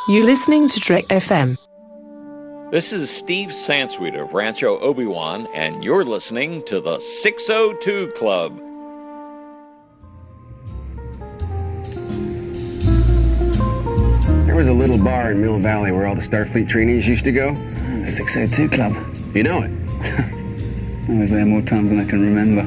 You're listening to Trek FM. This is Steve Sansweet of Rancho Obi-Wan, and you're listening to the 602 Club. There was a little bar in Mill Valley where all the Starfleet trainees used to go. The 602 Club. You know it. I was there more times than I can remember.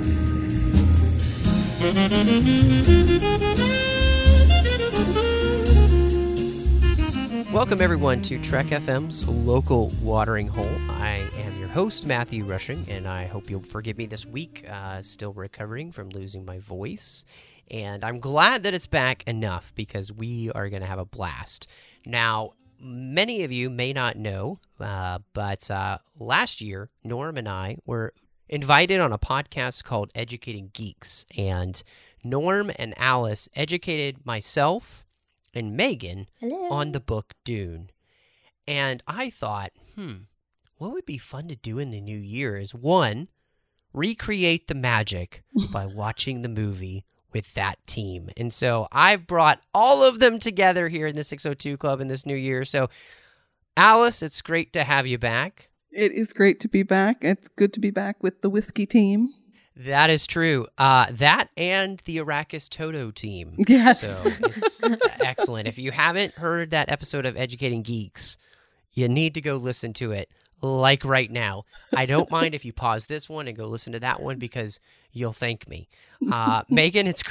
Welcome, everyone, to Trek FM's local watering hole. I am your host, Matthew Rushing, and I hope you'll forgive me this week. Still recovering from losing my voice, and I'm glad that it's back enough because we are going to have a blast. Now, many of you may not know, but last year, Norm and I were invited on a podcast called Educating Geeks, and Norm and Alice educated myself and Megan on the book Dune. And I thought, what would be fun to do in the new year is, one, recreate the magic by watching the movie with that team. And so I've brought all of them together here in the 602 Club in this new year. So, Alice, it's great to have you back. It is great to be back. It's good to be back with the whiskey team. That is true. That and the Arrakis Toto team. Yes. So it's excellent. If you haven't heard that episode of Educating Geeks, you need to go listen to it, like right now. I don't mind if you pause this one and go listen to that one because you'll thank me. Megan, it's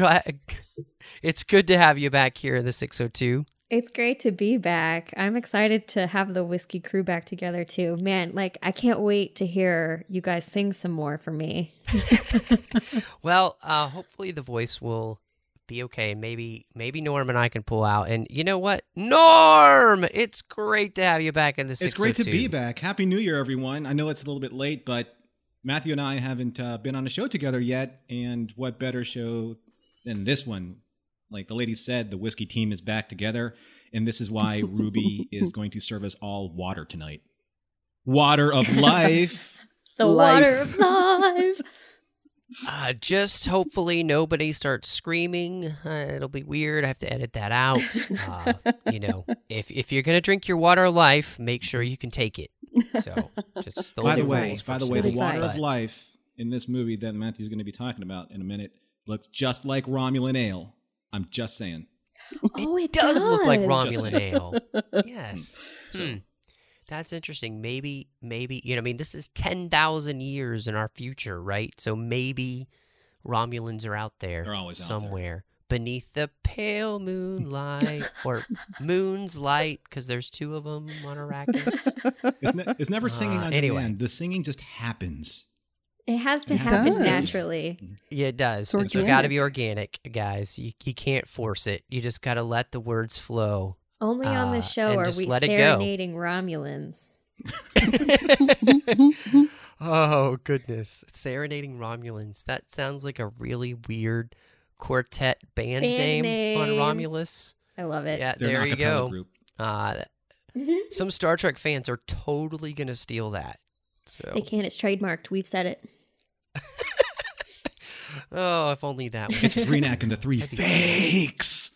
good to have you back here in the 602. It's great to be back. I'm excited to have the whiskey crew back together too. Man, I can't wait to hear you guys sing some more for me. Well, hopefully the voice will be okay. Maybe Norm and I can pull out. And you know what? Norm! It's great to have you back in the 602. It's great to be back. Happy New Year, everyone. I know it's a little bit late, but Matthew and I haven't been on a show together yet. And what better show than this one? Like the lady said, the whiskey team is back together, and this is why Ruby is going to serve us all water tonight. Water of life. The water of life. Just hopefully nobody starts screaming. It'll be weird. I have to edit that out. If you're going to drink your water of life, make sure you can take it. So, just by the way, the water but of life in this movie that Matthew's going to be talking about in a minute looks just like Romulan ale. I'm just saying. Oh, it does look like Romulan ale. Yes. So, that's interesting. Maybe, this is 10,000 years in our future, right? So maybe Romulans are out there. They're always somewhere beneath the pale moonlight or moon's light, because there's two of them on Arrakis. It's never singing on anyway. demand. The singing just happens. It has to happen naturally. Yeah, it does. It's got to be organic, guys. You can't force it. You just got to let the words flow. Only on this show are we serenading Romulans. Oh, goodness. Serenading Romulans. That sounds like a really weird quartet band name on Romulus. I love it. Yeah, They're there an you acapella go. Group. Some Star Trek fans are totally going to steal that. So. They can. It's trademarked. We've said it. Oh, if only that was. It's Vreenak and the Three Fakes.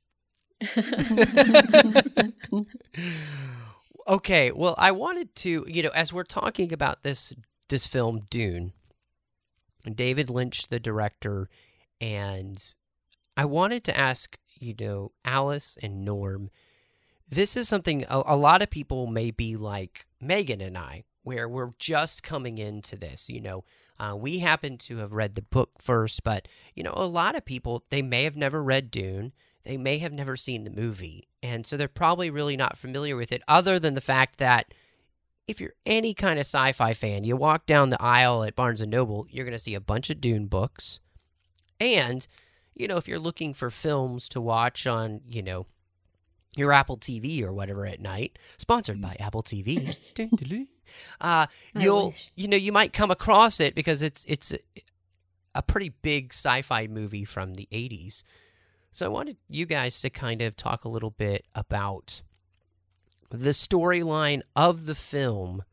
Okay, well, I wanted to, as we're talking about this film, Dune, David Lynch, the director, and I wanted to ask, Alice and Norm, this is something a lot of people may be like Megan and I, where we're just coming into this, we happen to have read the book first, but, a lot of people, they may have never read Dune, they may have never seen the movie, and so they're probably really not familiar with it, other than the fact that if you're any kind of sci-fi fan, you walk down the aisle at Barnes & Noble, you're going to see a bunch of Dune books, and, if you're looking for films to watch on, your Apple TV or whatever at night, sponsored by Apple TV, you might come across it because it's a pretty big sci-fi movie from the 80s. So I wanted you guys to kind of talk a little bit about the storyline of the film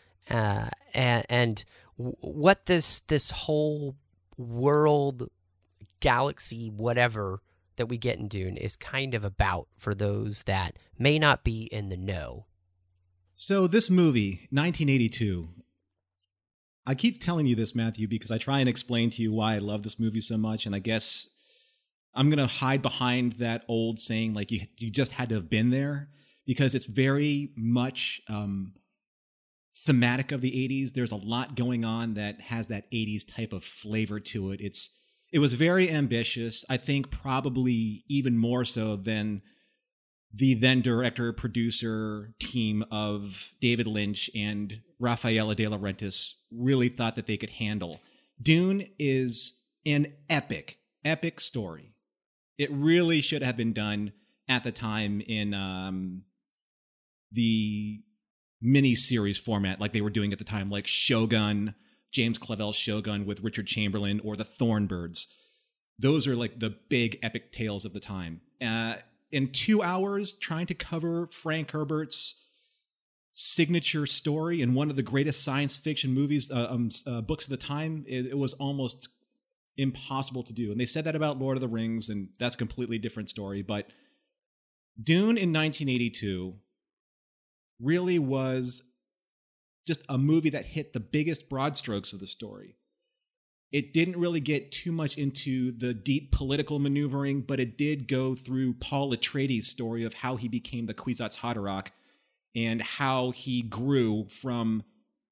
and what this whole world, galaxy, whatever that we get in Dune is kind of about for those that may not be in the know. So this movie, 1982, I keep telling you this, Matthew, because I try and explain to you why I love this movie so much, and I guess I'm going to hide behind that old saying, like, you just had to have been there, because it's very much thematic of the 80s. There's a lot going on that has that 80s type of flavor to it. It was very ambitious, I think probably even more so than the then director-producer team of David Lynch and Rafaela de Laurentiis really thought that they could handle. Dune is an epic story. It really should have been done at the time in the mini-series format like they were doing at the time, like Shogun, James Clavell's Shogun with Richard Chamberlain, or the Thornbirds. Those are like the big epic tales of the time. In 2 hours, trying to cover Frank Herbert's signature story in one of the greatest science fiction movies, books of the time, it was almost impossible to do. And they said that about Lord of the Rings, and that's a completely different story. But Dune in 1982 really was just a movie that hit the biggest broad strokes of the story. It didn't really get too much into the deep political maneuvering, but it did go through Paul Atreides' story of how he became the Kwisatz Haderach and how he grew from,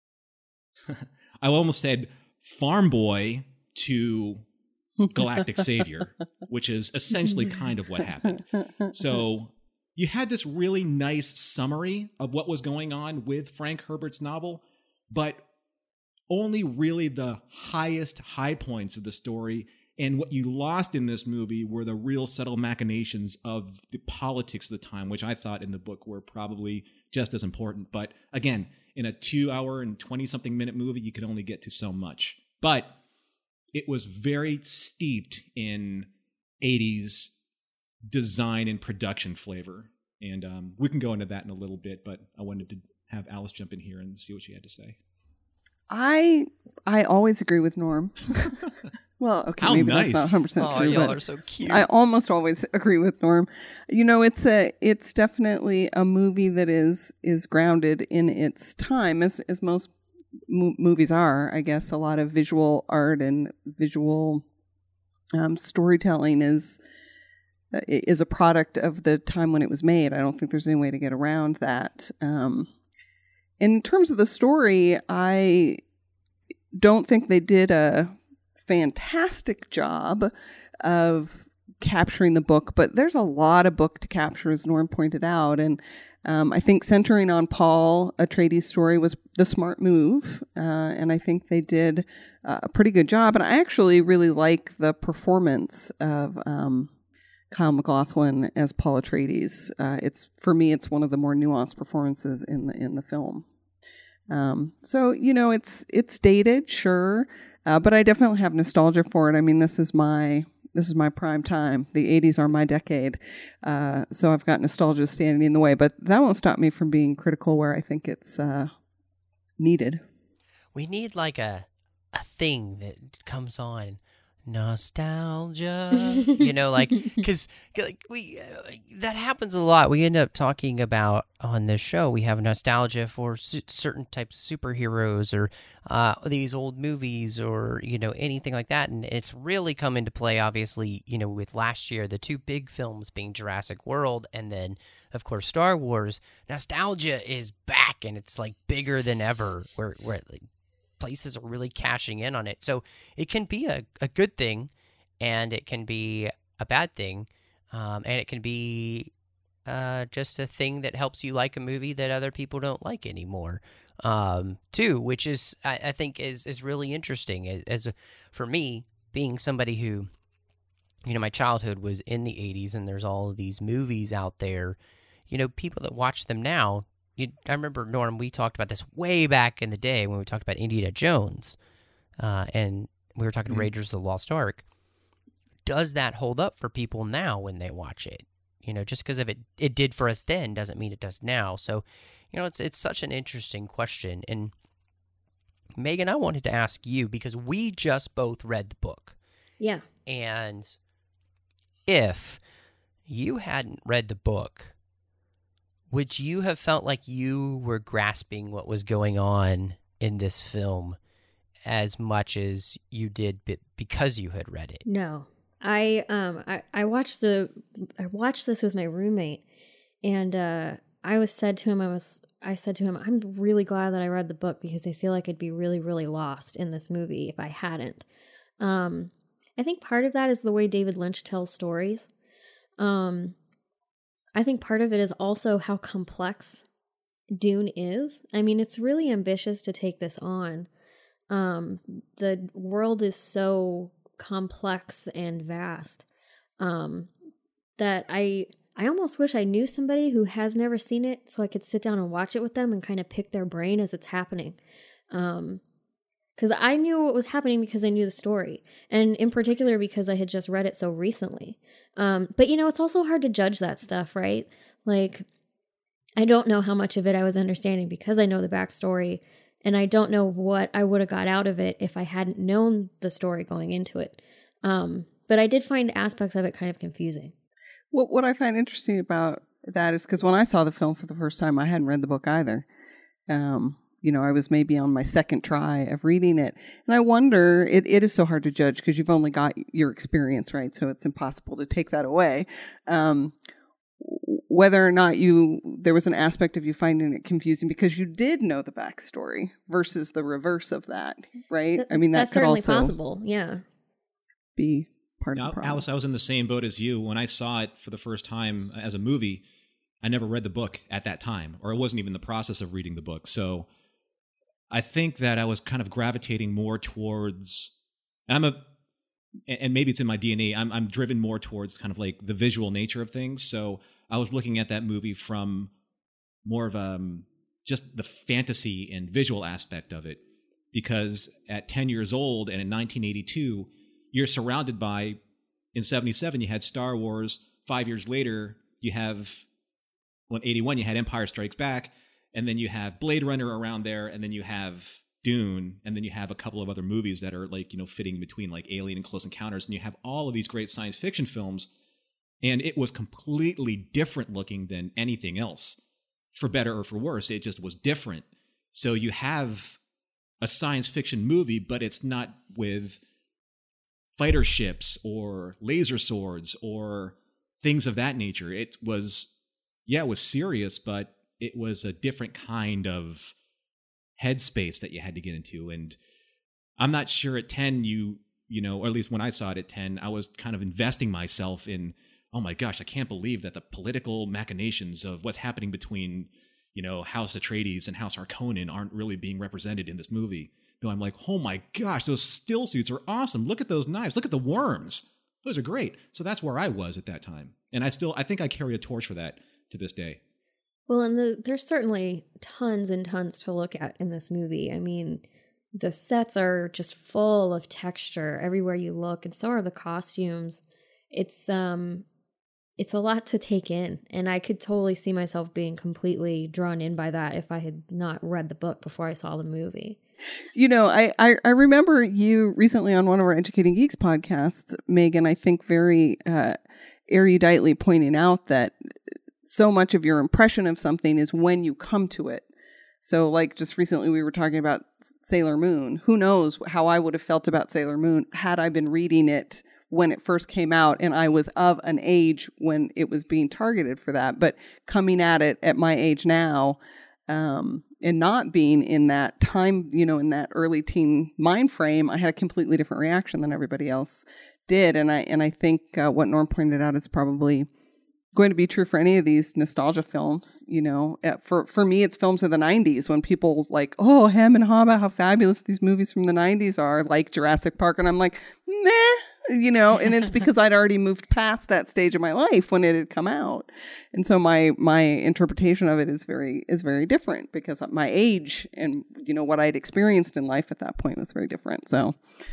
I almost said farm boy to galactic savior, which is essentially kind of what happened. So you had this really nice summary of what was going on with Frank Herbert's novel, but only really the highest high points of the story. And what you lost in this movie were the real subtle machinations of the politics of the time, which I thought in the book were probably just as important. But again, in a 2 hour and 20-something minute movie, you could only get to so much. But it was very steeped in 80s design and production flavor. And we can go into that in a little bit, but I wanted to have Alice jump in here and see what she had to say. I always agree with Norm. Well, okay, How maybe nice. that's not 100% true, y'all but are so cute. I almost always agree with Norm. You know, it's definitely a movie that is grounded in its time, as most movies are. I guess a lot of visual art and visual storytelling is a product of the time when it was made. I don't think there's any way to get around that. In terms of the story, I don't think they did a fantastic job of capturing the book, but there's a lot of book to capture, as Norm pointed out. And I think centering on Paul Atreides' story was the smart move. And I think they did a pretty good job. And I actually really like the performance of Kyle MacLachlan as Paul Atreides. For me, it's one of the more nuanced performances in the film. So you know, it's dated, sure, but I definitely have nostalgia for it. I mean, this is my prime time. The 80s are my decade, so I've got nostalgia standing in the way. But that won't stop me from being critical where I think it's needed. We need like a thing that comes on. Nostalgia, you know, like, because we that happens a lot. We end up talking about on this show, we have nostalgia for certain types of superheroes or these old movies or, you know, anything like that. And it's really come into play, obviously, you know, with last year, the two big films being Jurassic World and then, of course, Star Wars. Nostalgia is back and it's like bigger than ever, where like, places are really cashing in on it. So it can be a good thing and it can be a bad thing. And it can be just a thing that helps you like a movie that other people don't like anymore, too, which is, I think is really interesting for me, being somebody who, you know, my childhood was in the 80s and there's all of these movies out there, you know, people that watch them now. I remember, Norm, we talked about this way back in the day when we talked about Indiana Jones, and we were talking Raiders of the Lost Ark. Does that hold up for people now when they watch it? You know, just because it did for us then doesn't mean it does now. So, you know, it's such an interesting question. And Megan, I wanted to ask you, because we just both read the book. Yeah. And if you hadn't read the book, would you have felt like you were grasping what was going on in this film as much as you did because you had read it? No. I watched this with my roommate, and I said to him, I'm really glad that I read the book because I feel like I'd be really, really lost in this movie if I hadn't. I think part of that is the way David Lynch tells stories. I think part of it is also how complex Dune is. I mean, it's really ambitious to take this on. The world is so complex and vast that I almost wish I knew somebody who has never seen it so I could sit down and watch it with them and kind of pick their brain as it's happening. Because I knew what was happening because I knew the story, and in particular because I had just read it so recently. But it's also hard to judge that stuff, right? Like, I don't know how much of it I was understanding because I know the backstory, and I don't know what I would have got out of it if I hadn't known the story going into it. But I did find aspects of it kind of confusing. What I find interesting about that is because when I saw the film for the first time, I hadn't read the book either. I was maybe on my second try of reading it. And I wonder, it is so hard to judge because you've only got your experience, right? So it's impossible to take that away. Whether or not there was an aspect of you finding it confusing because you did know the backstory versus the reverse of that, right? I mean, that's could certainly also possible, yeah. Be part of Now, the problem. Alice, I was in the same boat as you. When I saw it for the first time as a movie, I never read the book at that time, or I wasn't even in the process of reading the book. So I think that I was kind of gravitating more towards, and maybe it's in my DNA, I'm driven more towards kind of like the visual nature of things. So I was looking at that movie from more of just the fantasy and visual aspect of it. Because at 10 years old and in 1982, you're surrounded by, in 77, you had Star Wars. 5 years later, you have, in 81, you had Empire Strikes Back. And then you have Blade Runner around there. And then you have Dune. And then you have a couple of other movies that are like, fitting between like Alien and Close Encounters. And you have all of these great science fiction films. And it was completely different looking than anything else. For better or for worse, it just was different. So you have a science fiction movie, but it's not with fighter ships or laser swords or things of that nature. It was serious, but it was a different kind of headspace that you had to get into. And I'm not sure at 10, or at least when I saw it at 10, I was kind of investing myself in, oh my gosh, I can't believe that the political machinations of what's happening between, House Atreides and House Harkonnen aren't really being represented in this movie. No, I'm like, oh my gosh, those still suits are awesome. Look at those knives. Look at the worms. Those are great. So that's where I was at that time. And I think I carry a torch for that to this day. Well, and there's certainly tons and tons to look at in this movie. I mean, the sets are just full of texture everywhere you look, and so are the costumes. It's a lot to take in, and I could totally see myself being completely drawn in by that if I had not read the book before I saw the movie. I remember you recently on one of our Educating Geeks podcasts, Megan, I think very eruditely pointing out that so much of your impression of something is when you come to it. So like just recently we were talking about Sailor Moon. Who knows how I would have felt about Sailor Moon had I been reading it when it first came out and I was of an age when it was being targeted for that. But coming at it at my age now, and not being in that time, in that early teen mind frame, I had a completely different reaction than everybody else did. And I think what Norm pointed out is probably going to be true for any of these nostalgia films. For me, it's films of the 90s when people like, oh, hem and haw about how fabulous these movies from the 90s are, like Jurassic Park. And I'm like, meh. And it's because I'd already moved past that stage of my life when it had come out. And so my interpretation of it is very different because my age and, what I'd experienced in life at that point was very different. So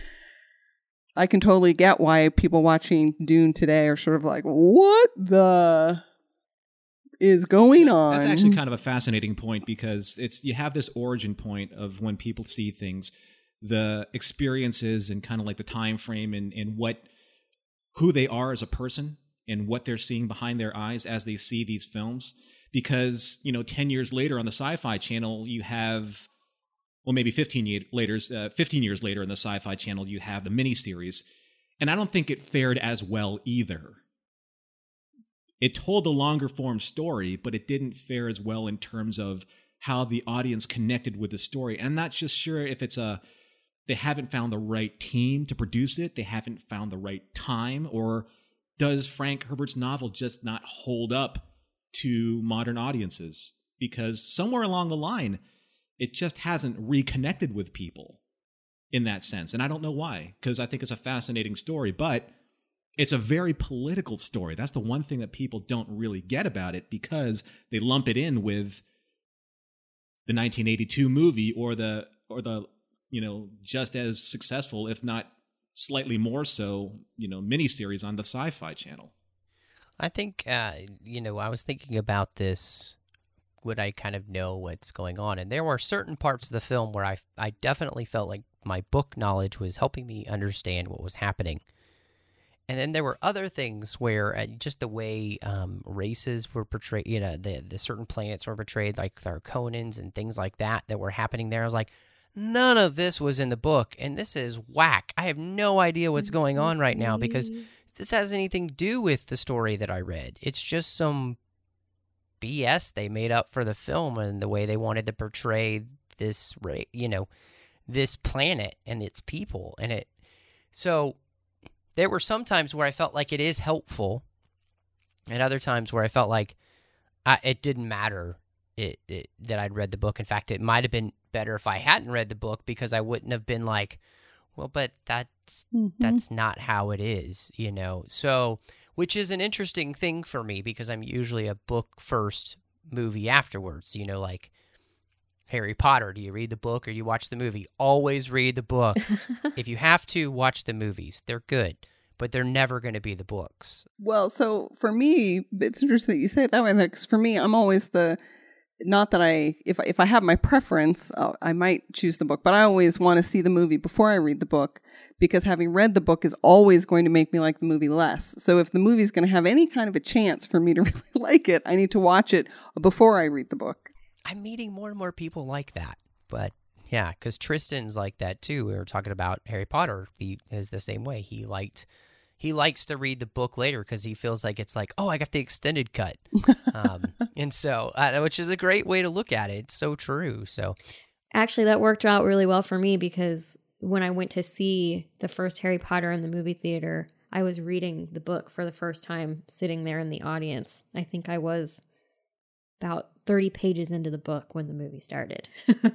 I can totally get why people watching Dune today are sort of like, what the is going on? That's actually kind of a fascinating point because you have this origin point of when people see things, the experiences and kind of like the time frame and who they are as a person and what they're seeing behind their eyes as they see these films. Because, 10 years later on the Sci-Fi Channel, you have, well, maybe 15 years later on the Sci-Fi Channel, you have the miniseries. And I don't think it fared as well either. It told the longer form story, but it didn't fare as well in terms of how the audience connected with the story. And I'm not just sure if they haven't found the right team to produce it, they haven't found the right time, or does Frank Herbert's novel just not hold up to modern audiences? Because somewhere along the line, it just hasn't reconnected with people in that sense. And I don't know why, because I think it's a fascinating story, but it's a very political story. That's the one thing that people don't really get about it, because they lump it in with the 1982 movie or the just as successful, if not slightly more so, miniseries on the Sci-Fi Channel. I think, I was thinking about this, would I kind of know what's going on? And there were certain parts of the film where I definitely felt like my book knowledge was helping me understand what was happening. And then there were other things where just the way races were portrayed, the certain planets were portrayed, like our Conans and things like that were happening there. I was like, none of this was in the book, and this is whack. I have no idea what's going on right now, because this has anything to do with the story that I read. It's just some BS they made up for the film and the way they wanted to portray this, this planet and its people. So there were some times where I felt like it is helpful, and other times where I felt like it didn't matter that I'd read the book. In fact, it might have been better if I hadn't read the book, because I wouldn't have been like, well, but that's not how it is, So, which is an interesting thing for me, because I'm usually a book first, movie afterwards. Like Harry Potter, do you read the book or you watch the movie? Always read the book. If you have to, watch the movies. They're good, but they're never going to be the books. Well, so for me, it's interesting that you say it that way, because for me, I'm always not that if I have my preference, I might choose the book, but I always want to see the movie before I read the book, because having read the book is always going to make me like the movie less. So if the movie's going to have any kind of a chance for me to really like it, I need to watch it before I read the book. I'm meeting more and more people like that, but yeah, because Tristan's like that too. We were talking about Harry Potter. He is the same way. He likes to read the book later because he feels like it's like, oh, I got the extended cut. And so, which is a great way to look at it. It's so true. So actually, that worked out really well for me, because when I went to see the first Harry Potter in the movie theater, I was reading the book for the first time, sitting there in the audience. I think I was about 30 pages into the book when the movie started.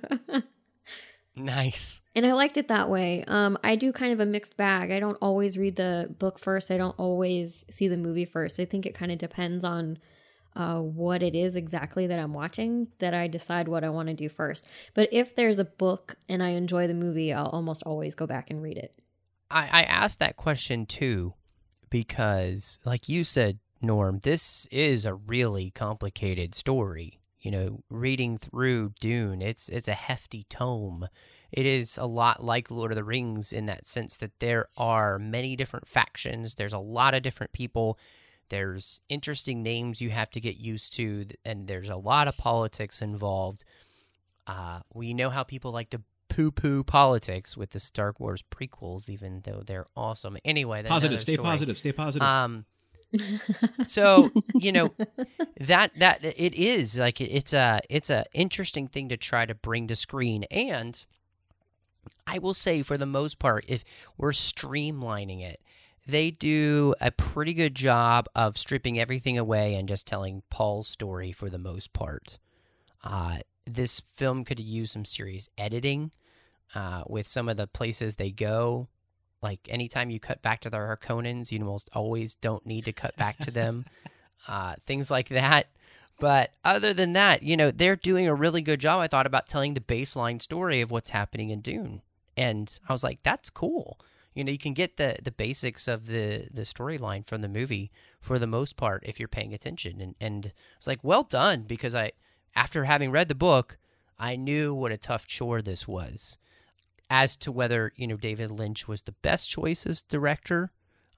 Nice. And I liked it that way. I do kind of a mixed bag. I don't always read the book first. I don't always see the movie first. I think it kind of depends on what it is exactly that I'm watching, that I decide what I want to do first. But if there's a book and I enjoy the movie, I'll almost always go back and read it. I asked that question too, because like you said, Norm, this is a really complicated story. Reading through Dune, it's a hefty tome. It is a lot like Lord of the Rings in that sense that there are many different factions. There's a lot of different people. There's interesting names you have to get used to, and there's a lot of politics involved. We know how people like to poo-poo politics with the Star Wars prequels, even though they're awesome. Anyway, that's positive. Stay positive. Stay positive. So that it is like it's a interesting thing to try to bring to screen, and I will say for the most part, if we're streamlining it, they do a pretty good job of stripping everything away and just telling Paul's story for the most part. This film could use some serious editing with some of the places they go. Like, anytime you cut back to the Harkonnens, you almost always don't need to cut back to them. Things like that. But other than that, they're doing a really good job, I thought, about telling the baseline story of what's happening in Dune. And I was like, that's cool. You can get the basics of the storyline from the movie for the most part if you're paying attention. And it's like, well done, because after having read the book, I knew what a tough chore this was. As to whether, David Lynch was the best choice as director,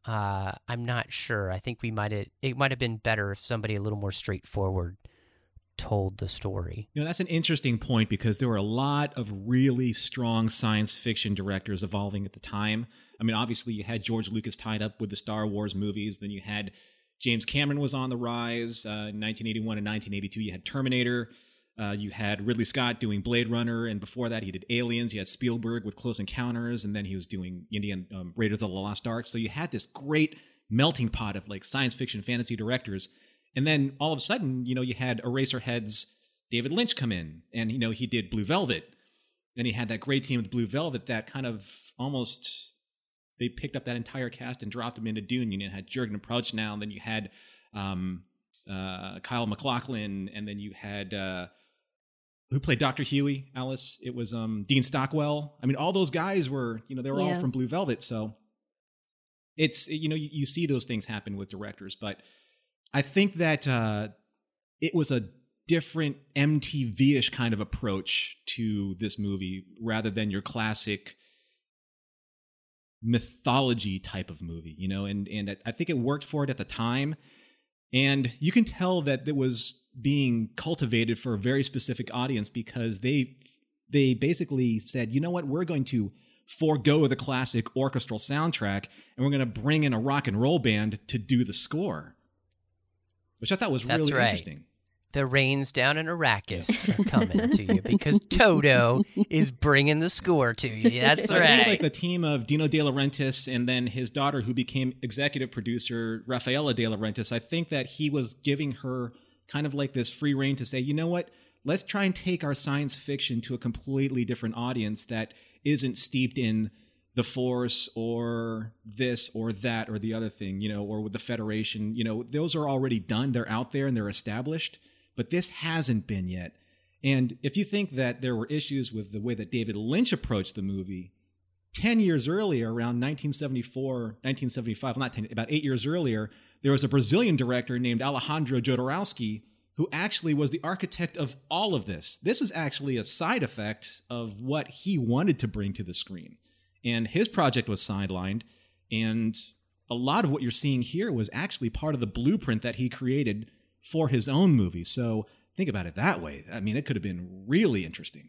I'm not sure. I think it might have been better if somebody a little more straightforward told the story. That's an interesting point because there were a lot of really strong science fiction directors evolving at the time. I mean, obviously you had George Lucas tied up with the Star Wars movies. Then you had James Cameron was on the rise. In 1981 and 1982, you had Terminator. You had Ridley Scott doing Blade Runner, and before that, he did Aliens. You had Spielberg with Close Encounters, and then he was doing Raiders of the Lost Ark. So you had this great melting pot of like science fiction, fantasy directors. And then all of a sudden, you had Eraserhead's David Lynch come in, and he did Blue Velvet, and he had that great team with Blue Velvet that kind of almost they picked up that entire cast and dropped them into Dune. You had Jürgen Prochnow, and then you had Kyle MacLachlan, and then you had who played Dr. Huey, Alice? It was Dean Stockwell. I mean, all those guys were, they were all from Blue Velvet. So it's, you see those things happen with directors. But I think that it was a different MTV-ish kind of approach to this movie rather than your classic mythology type of movie, and I think it worked for it at the time. And you can tell that it was being cultivated for a very specific audience because they basically said, you know what, we're going to forego the classic orchestral soundtrack and we're going to bring in a rock and roll band to do the score, which I thought was really interesting. The rains down in Arrakis are coming to you because Toto is bringing the score to you. That's right. I think like the team of Dino De Laurentiis and then his daughter who became executive producer, Rafaela De Laurentiis, I think that he was giving her kind of like this free rein to say, you know what, let's try and take our science fiction to a completely different audience that isn't steeped in the Force or this or that or the other thing, or with the Federation. Those are already done. They're out there and they're established. But this hasn't been yet. And if you think that there were issues with the way that David Lynch approached the movie, 10 years earlier, around 1975, about 8 years earlier, there was a Brazilian director named Alejandro Jodorowsky who actually was the architect of all of this. This is actually a side effect of what he wanted to bring to the screen. And his project was sidelined, and a lot of what you're seeing here was actually part of the blueprint that he created for his own movie. So think about it that way. I mean, it could have been really interesting.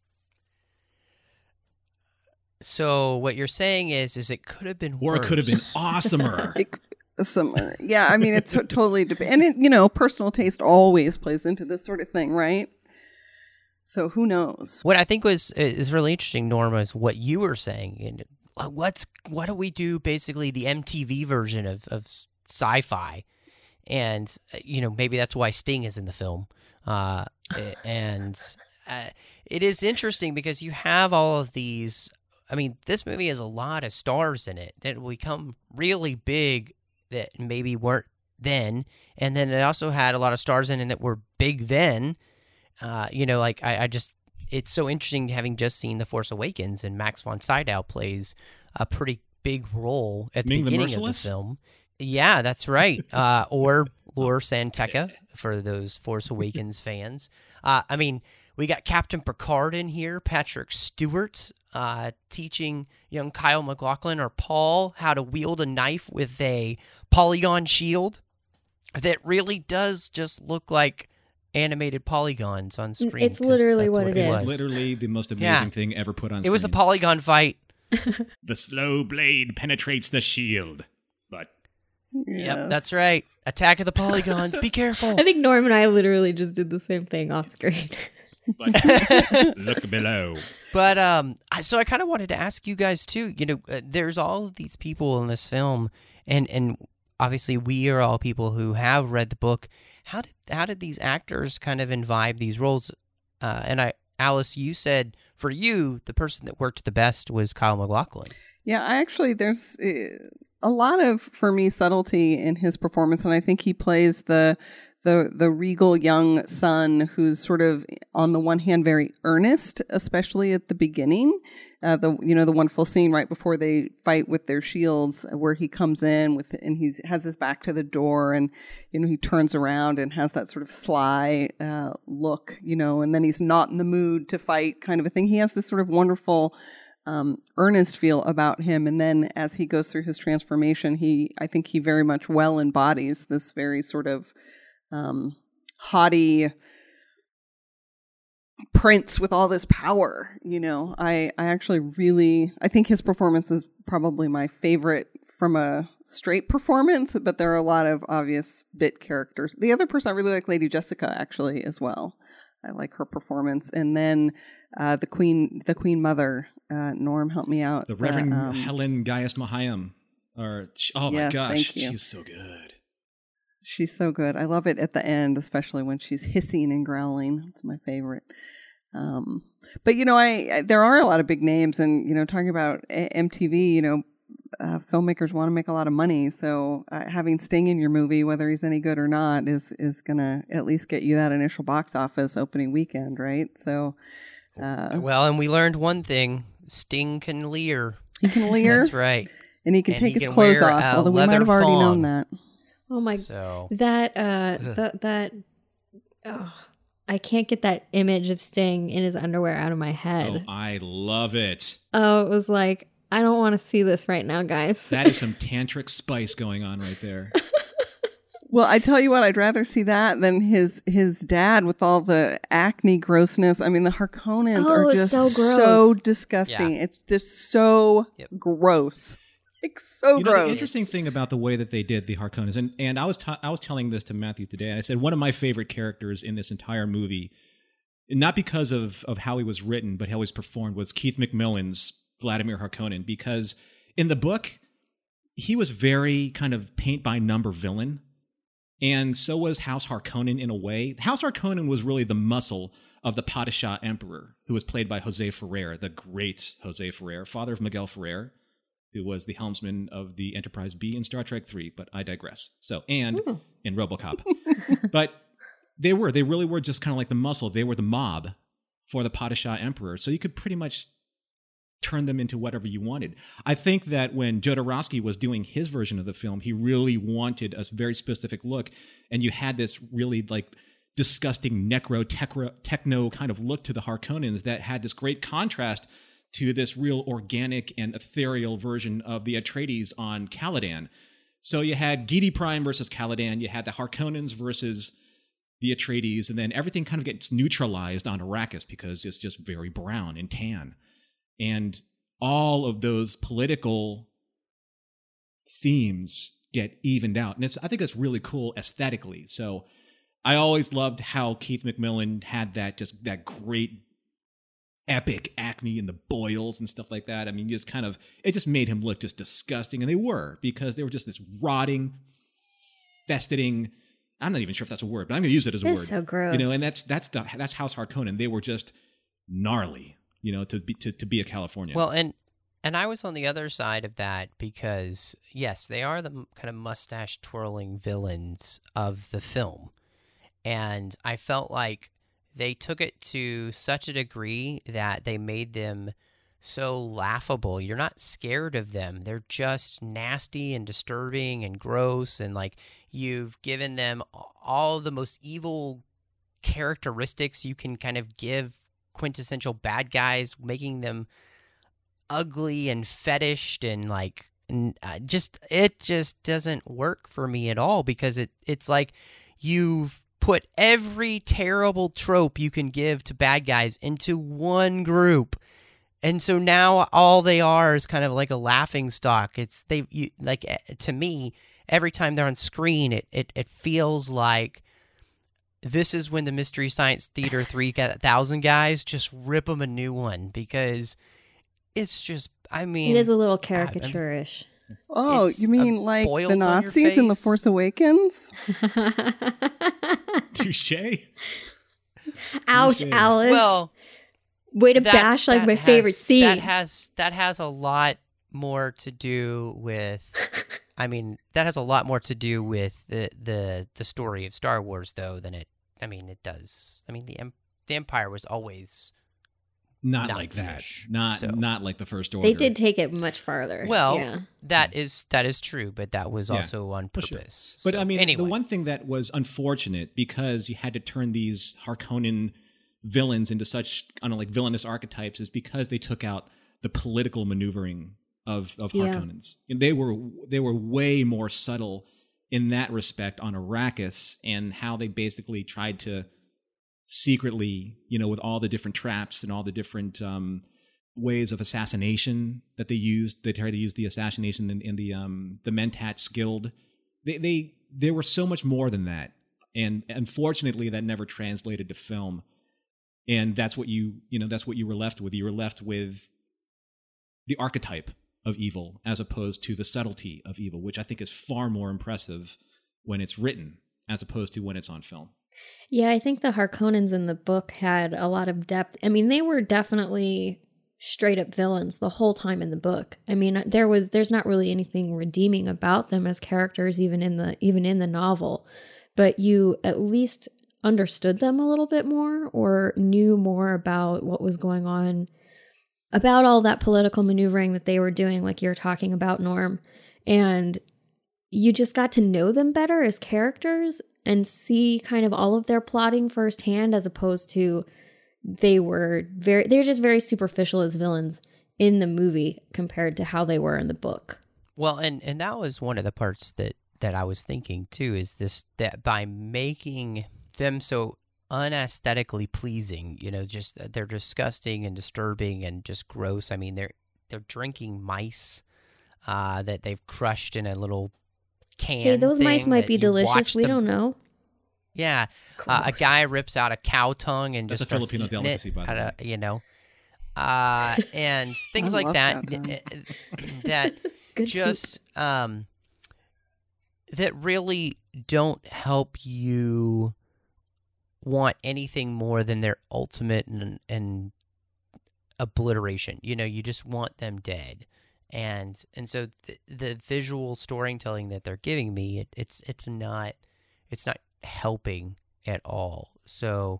So what you're saying is it could have been worse. Or it could have been awesomer. Yeah, I mean, it's totally and it, personal taste always plays into this sort of thing, right? So who knows? What I think is really interesting, Norma, is what you were saying. And what do we do? Basically, the MTV version of sci-fi. And, maybe that's why Sting is in the film. And it is interesting because you have all of these. I mean, this movie has a lot of stars in it that will become really big that maybe weren't then. And then it also had a lot of stars in it that were big then. It's so interesting having just seen The Force Awakens, and Max von Sydow plays a pretty big role at the beginning of the film. Yeah, that's right. Or Lor San Tekka for those Force Awakens fans. We got Captain Picard in here, Patrick Stewart, teaching young Kyle MacLachlan or Paul how to wield a knife with a polygon shield that really does just look like animated polygons on screen. It's literally what it is. It's literally the most amazing thing ever put on screen. It was a polygon fight. The slow blade penetrates the shield, but... Yes. Yep, that's right. Attack of the Polygons. Be careful. I think Norm and I literally just did the same thing off screen. But look below. But so I kind of wanted to ask you guys too. There's all of these people in this film, and obviously we are all people who have read the book. How did these actors kind of imbibe these roles? Alice, you said for you the person that worked the best was Kyle MacLachlan. Yeah, there's a lot of, for me, subtlety in his performance, and I think he plays the regal young son who's sort of, on the one hand, very earnest, especially at the beginning. The wonderful scene right before they fight with their shields, where he comes in and he has his back to the door, and he turns around and has that sort of sly look, and then he's not in the mood to fight, kind of a thing. He has this sort of wonderful earnest feel about him. And then as he goes through his transformation, I think he very much well embodies this very sort of haughty prince with all this power. I actually I think his performance is probably my favorite from a straight performance, but there are a lot of obvious bit characters. The other person I really like, Lady Jessica, actually, as well. I like her performance. And then the Queen Mother, Norm, help me out. The Reverend Helen Gaius Mahayam. Oh my gosh, she's so good. She's so good. I love it at the end, especially when she's hissing and growling. It's my favorite. But there are a lot of big names, and talking about MTV, filmmakers want to make a lot of money. So having Sting in your movie, whether he's any good or not, is gonna at least get you that initial box office opening weekend, right? So, well, and we learned one thing: Sting can leer. He can leer. That's right. And he can take his clothes off. Although we might have already known that. Oh my! So I can't get that image of Sting in his underwear out of my head. Oh, I love it. Oh, it was like, I don't want to see this right now, guys. That is some tantric spice going on right there. Well, I tell you what, I'd rather see that than his dad with all the acne grossness. I mean, the Harkonnens are just so disgusting. Yeah. It's just so gross. Like, so gross. The interesting thing about the way that they did the Harkonnens, and I was telling this to Matthew today, and I said one of my favorite characters in this entire movie, not because of how he was written, but how he was performed, was Keith McMillan's Vladimir Harkonnen, because in the book, he was very kind of paint-by-number villain, and so was House Harkonnen in a way. House Harkonnen was really the muscle of the Padishah Emperor, who was played by Jose Ferrer, the great Jose Ferrer, father of Miguel Ferrer, who was the helmsman of the Enterprise B in Star Trek III, but I digress. So, and in RoboCop. But they really were just kind of like the muscle. They were the mob for the Padishah Emperor. So you could pretty much turn them into whatever you wanted. I think that when Jodorowsky was doing his version of the film, he really wanted a very specific look. And you had this really like disgusting techno kind of look to the Harkonnens that had this great contrast to this real organic and ethereal version of the Atreides on Caladan. So you had Giedi Prime versus Caladan, you had the Harkonnens versus the Atreides, and then everything kind of gets neutralized on Arrakis because it's just very brown and tan. And all of those political themes get evened out. And I think that's really cool aesthetically. So I always loved how Keith McMillan had that great epic acne and the boils and stuff like that. I mean, it just made him look just disgusting. And they were, because they were just this rotting, festeting, I'm not even sure if that's a word, but I'm going to use it as a word. So gross. And that's House Harkonnen. They were just gnarly, to be a Californian. Well, and I was on the other side of that because, yes, they are the kind of mustache twirling villains of the film. And I felt like they took it to such a degree that they made them so laughable. You're not scared of them. They're just nasty and disturbing and gross. And like, you've given them all the most evil characteristics you can kind of give quintessential bad guys, making them ugly and fetished and like, it just doesn't work for me at all, because it's like you've put every terrible trope you can give to bad guys into one group. And so now all they are is kind of like a laughing stock. To me, every time they're on screen, it feels like this is when the Mystery Science Theater 3000 guys just rip them a new one, because it's just, I mean, it is a little caricature-ish. Oh, you mean like the Nazis in The Force Awakens? Touche. Ouch, Alice. Well, way to bash like my favorite scene. That has a lot more to do with that has a lot more to do with the story of Star Wars though than it does. I mean, the Empire was always not like that. Not like the First Order. They did take it much farther. Well, yeah. that is true, but that was also on purpose. Sure. But so, I mean, anyway. The one thing that was unfortunate, because you had to turn these Harkonnen villains into such villainous archetypes, is because they took out the political maneuvering of Harkonnens. And they were way more subtle in that respect on Arrakis, and how they basically tried to secretly, with all the different traps and all the different ways of assassination that they used. They tried to use the assassination in the Mentats Guild. They were so much more than that, and unfortunately, that never translated to film. And that's what that's what you were left with. You were left with the archetype of evil as opposed to the subtlety of evil, which I think is far more impressive when it's written as opposed to when it's on film. Yeah, I think the Harkonnens in the book had a lot of depth. I mean, they were definitely straight up villains the whole time in the book. I mean, there's not really anything redeeming about them as characters, even in the novel. But you at least understood them a little bit more, or knew more about what was going on, about all that political maneuvering that they were doing, like you're talking about, Norm. And you just got to know them better as characters and see kind of all of their plotting firsthand, as opposed to they're just very superficial as villains in the movie compared to how they were in the book. Well, and that was one of the parts that I was thinking too, is that by making them so unaesthetically pleasing, just they're disgusting and disturbing and just gross. I mean, they're drinking mice that they've crushed in a little can. Hey, those mice might be delicious. We don't know. Yeah, a guy rips out a cow tongue and that's just a Filipino delicacy, by the way. And things like that. That Good just that really don't help you want anything more than their ultimate and obliteration. You just want them dead. And so the visual storytelling that they're giving me, it's not helping at all. So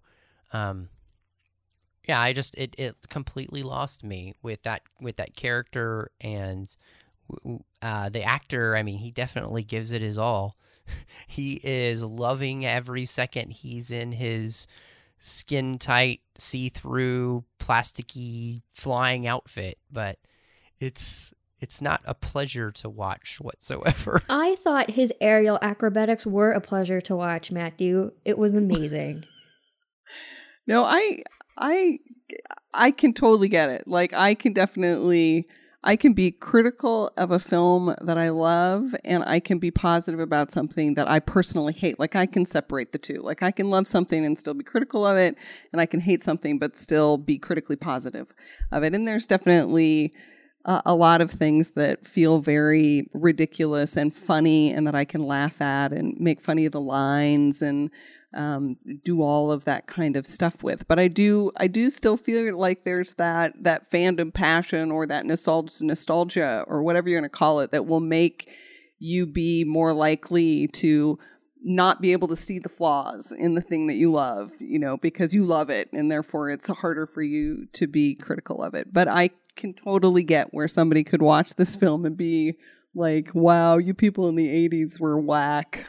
yeah, it completely lost me with that character. And the actor, I mean, he definitely gives it his all. He is loving every second he's in his skin tight, see-through, plasticky flying outfit, but it's not a pleasure to watch whatsoever. I thought his aerial acrobatics were a pleasure to watch, Matthew. It was amazing. No, I can totally get it. Like, I can be critical of a film that I love, and I can be positive about something that I personally hate. Like, I can separate the two. Like, I can love something and still be critical of it, and I can hate something but still be critically positive of it. And there's definitely a lot of things that feel very ridiculous and funny, and that I can laugh at and make fun of the lines and do all of that kind of stuff with. But I do still feel like there's that fandom passion, or that nostalgia, or whatever you're going to call it, that will make you be more likely to not be able to see the flaws in the thing that you love, because you love it, and therefore it's harder for you to be critical of it. But I can totally get where somebody could watch this film and be like, wow, you people in the 80s were whack.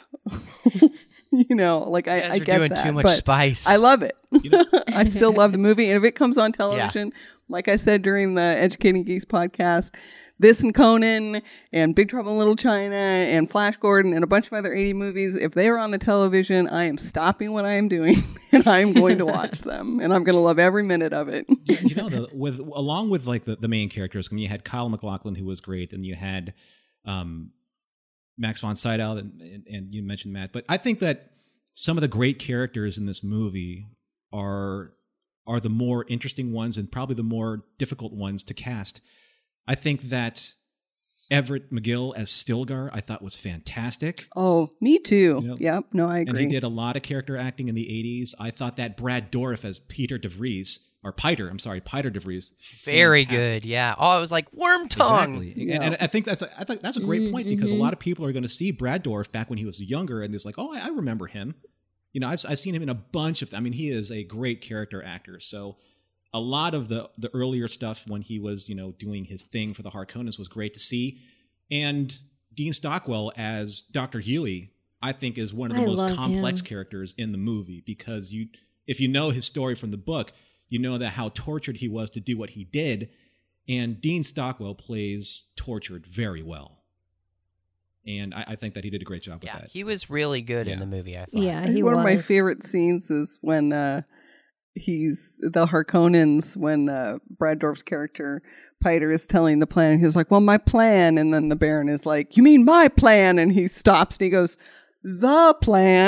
Like, I get doing that, too much but spice. I love it. I still love the movie. And if it comes on television, like I said during the Educating Geeks podcast, this and Conan and Big Trouble in Little China and Flash Gordon and a bunch of other 80 movies, if they are on the television, I am stopping what I am doing and I am going to watch them, and I'm going to love every minute of it. Along with like the main characters, you had Kyle MacLachlan, who was great, and you had Max von Sydow, and you mentioned Matt. But I think that some of the great characters in this movie are the more interesting ones, and probably the more difficult ones to cast. I think that Everett McGill as Stilgar, I thought was fantastic. Oh, me too. Yep. No, I agree. And he did a lot of character acting in the 80s. I thought that Brad Dourif as Peter DeVries, Peiter DeVries. Very good, yeah. Oh, I was like, Worm Tongue. Exactly. Yeah. And I think that's a great point, because a lot of people are going to see Brad Dourif back when he was younger, and it's like, oh, I remember him. I've seen him in a bunch of, he is a great character actor. So a lot of the earlier stuff when he was, doing his thing for the Harkonnens was great to see. And Dean Stockwell as Dr. Huey, I think, is one of the most complex characters in the movie, because if you know his story from the book, you know that how tortured he was to do what he did. And Dean Stockwell plays tortured very well. And I think that he did a great job with that. He was really good in the movie, I thought. Yeah, I think he one was. of my favorite scenes is when he's the Harkonnens, when Brad Dourif's character Piter is telling the plan. He's like, well, my plan. And then the Baron is like, you mean my plan? And he stops and he goes, the plan.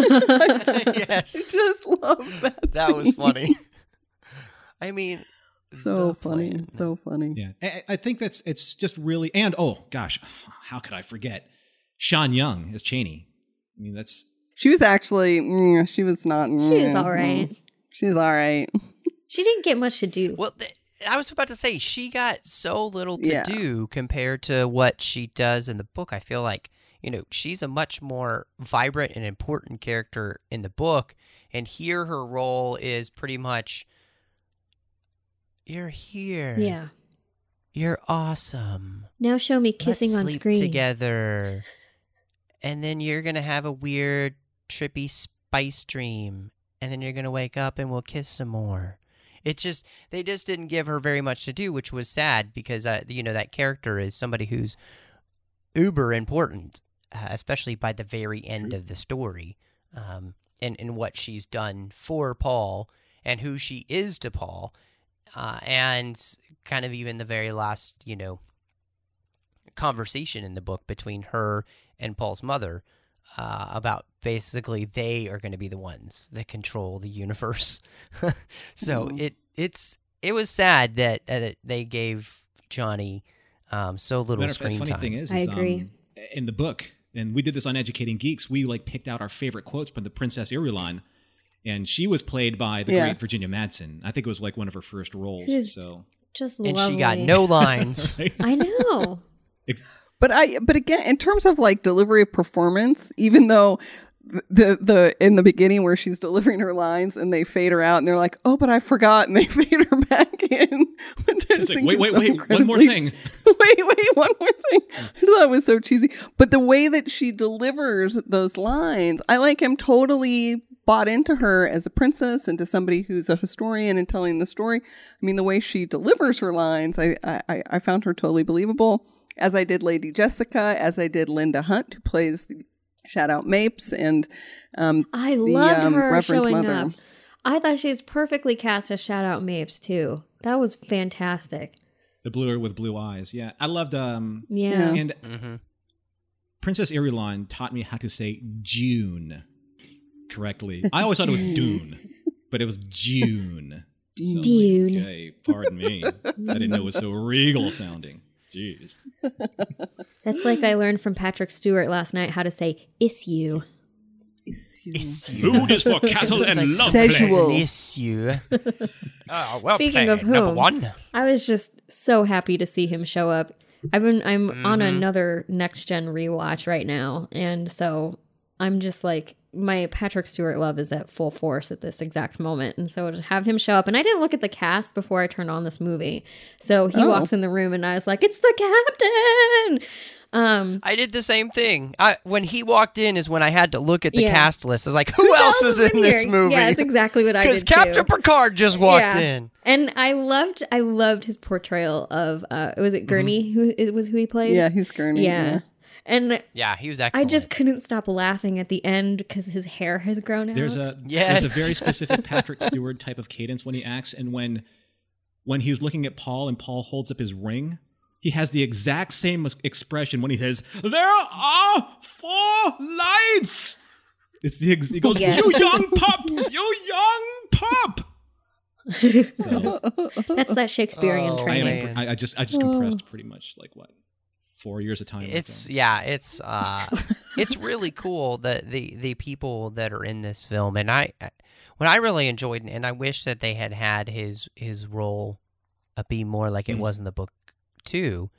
Yes. I just love that. That was scene. funny. I mean, So the funny. plan. So funny. Yeah, I think it's just really, and oh gosh, how could I forget Sean Young as Cheney? I mean, that's She was actually, she was not. She was all right. She's all right. She didn't get much to do. Well, I was about to say, she got so little to Yeah. do compared to what she does in the book. I feel like, she's a much more vibrant and important character in the book. And here her role is pretty much, you're here. Yeah. You're awesome. Now show me kissing Let's on sleep screen. together. And then you're going to have a weird, trippy spice dream. And then you're going to wake up and we'll kiss some more. It's just, they just didn't give her very much to do, which was sad because, that character is somebody who's uber important, especially by the very end of the story, and what she's done for Paul and who she is to Paul. And kind of even the very last, conversation in the book between her and Paul's mother about basically they are going to be the ones that control the universe. So it was sad that they gave Johnny so little screen funny time. thing is I agree. In the book, and we did this on Educating Geeks, we picked out our favorite quotes from the Princess Irulan, and she was played by the great Virginia Madsen. I think it was like one of her first roles. She's So Just and lovely. she got no lines. I know. But again, in terms of like delivery of performance, even though the in the beginning where she's delivering her lines and they fade her out and they're like, oh, but I forgot, and they fade her back in. She's like, wait, one more thing. wait, one more thing. I thought it was so cheesy. But the way that she delivers those lines, I like am totally bought into her as a princess and to somebody who's a historian and telling the story. I mean, the way she delivers her lines, I found her totally believable, as I did Lady Jessica, as I did Linda Hunt, who plays the Shout Out Mapes, and I loved her Reverend showing Mother. up. I thought she was perfectly cast as Shout Out Mapes too. That was fantastic. The bluer with blue eyes. Yeah, I loved. Yeah. And Princess Irulan taught me how to say June correctly. I always thought it was Dune, but it was June. So, Dune. okay, pardon me. I didn't know it was so regal sounding. Jeez. That's like I learned from Patrick Stewart last night how to say issue. Food is for cattle and love Sexual. Issue. Oh, well Speaking of played, number whom, one. I was just so happy to see him show up. I'm on another next gen rewatch right now, and so I'm just like, my Patrick Stewart love is at full force at this exact moment. And so to have him show up, and I didn't look at the cast before I turned on this movie. So he walks in the room and I was like, it's the captain. I did the same thing. When he walked in is when I had to look at the cast list. I was like, who else is in this here? movie? Yeah, that's exactly what I did Because Captain too. Picard just walked in. And I loved his portrayal of was it Gurney who he played? Yeah, he's Gurney. Yeah. And Yeah, he was I excellent. just couldn't stop laughing at the end because his hair has grown out. There's a Yes. very specific Patrick Stewart type of cadence when he acts, and when he was looking at Paul and Paul holds up his ring, he has the exact same expression when he says, "There are 4 lights." He goes, Yes. "You young pup, you young pup." So That's that Shakespearean Oh, training. man. I just compressed pretty much like 4 years of time. with It's him. it's really cool that the people that are in this film, and what I really enjoyed, and I wish that they had his role be more like it was in the book too,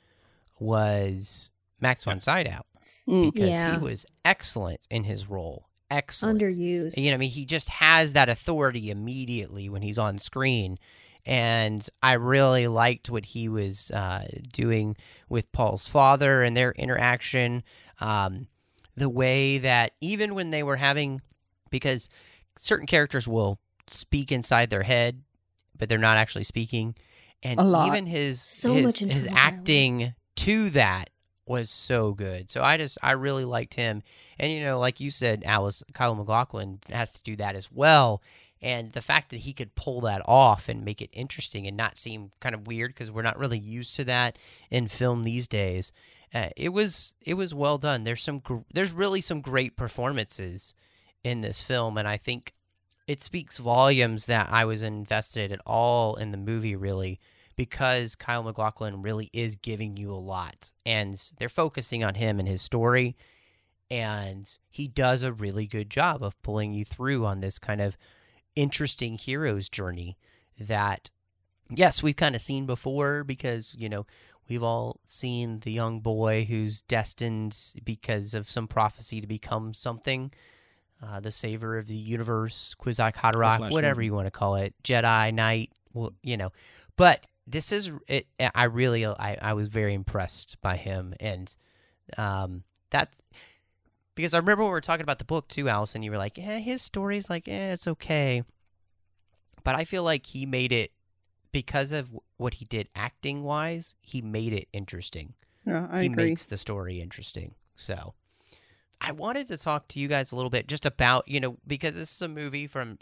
was Max von Sydow, because Yeah. he was excellent in his role. Excellent. Underused. I mean, he just has that authority immediately when he's on screen. And I really liked what he was doing with Paul's father and their interaction. The way that even when they were having, because certain characters will speak inside their head, but they're not actually speaking. and A lot. even his So his, much his internal dialogue. acting to that was so good. So I really liked him. And you know, like you said, Alice, Kyle MacLachlan has to do that as well. And the fact that he could pull that off and make it interesting and not seem kind of weird, because we're not really used to that in film these days. It was well done. There's really some great performances in this film, and I think it speaks volumes that I was invested at all in the movie, really, because Kyle MacLachlan really is giving you a lot, and they're focusing on him and his story, and he does a really good job of pulling you through on this kind of interesting hero's journey that, yes, we've kind of seen before, because, you know, we've all seen the young boy who's destined because of some prophecy to become something, the savior of the universe, Kwisatz Haderach, whatever you want to call it, Jedi Knight, well, you know. But this is it. I was very impressed by him, and that, because I remember when we were talking about the book too, Allison. You were like, his story's like, it's okay, but I feel like he made it, because of what he did acting wise, he made it interesting. Yeah, I he agree. makes the story interesting. So I wanted to talk to you guys a little bit just about, you know, because this is a movie from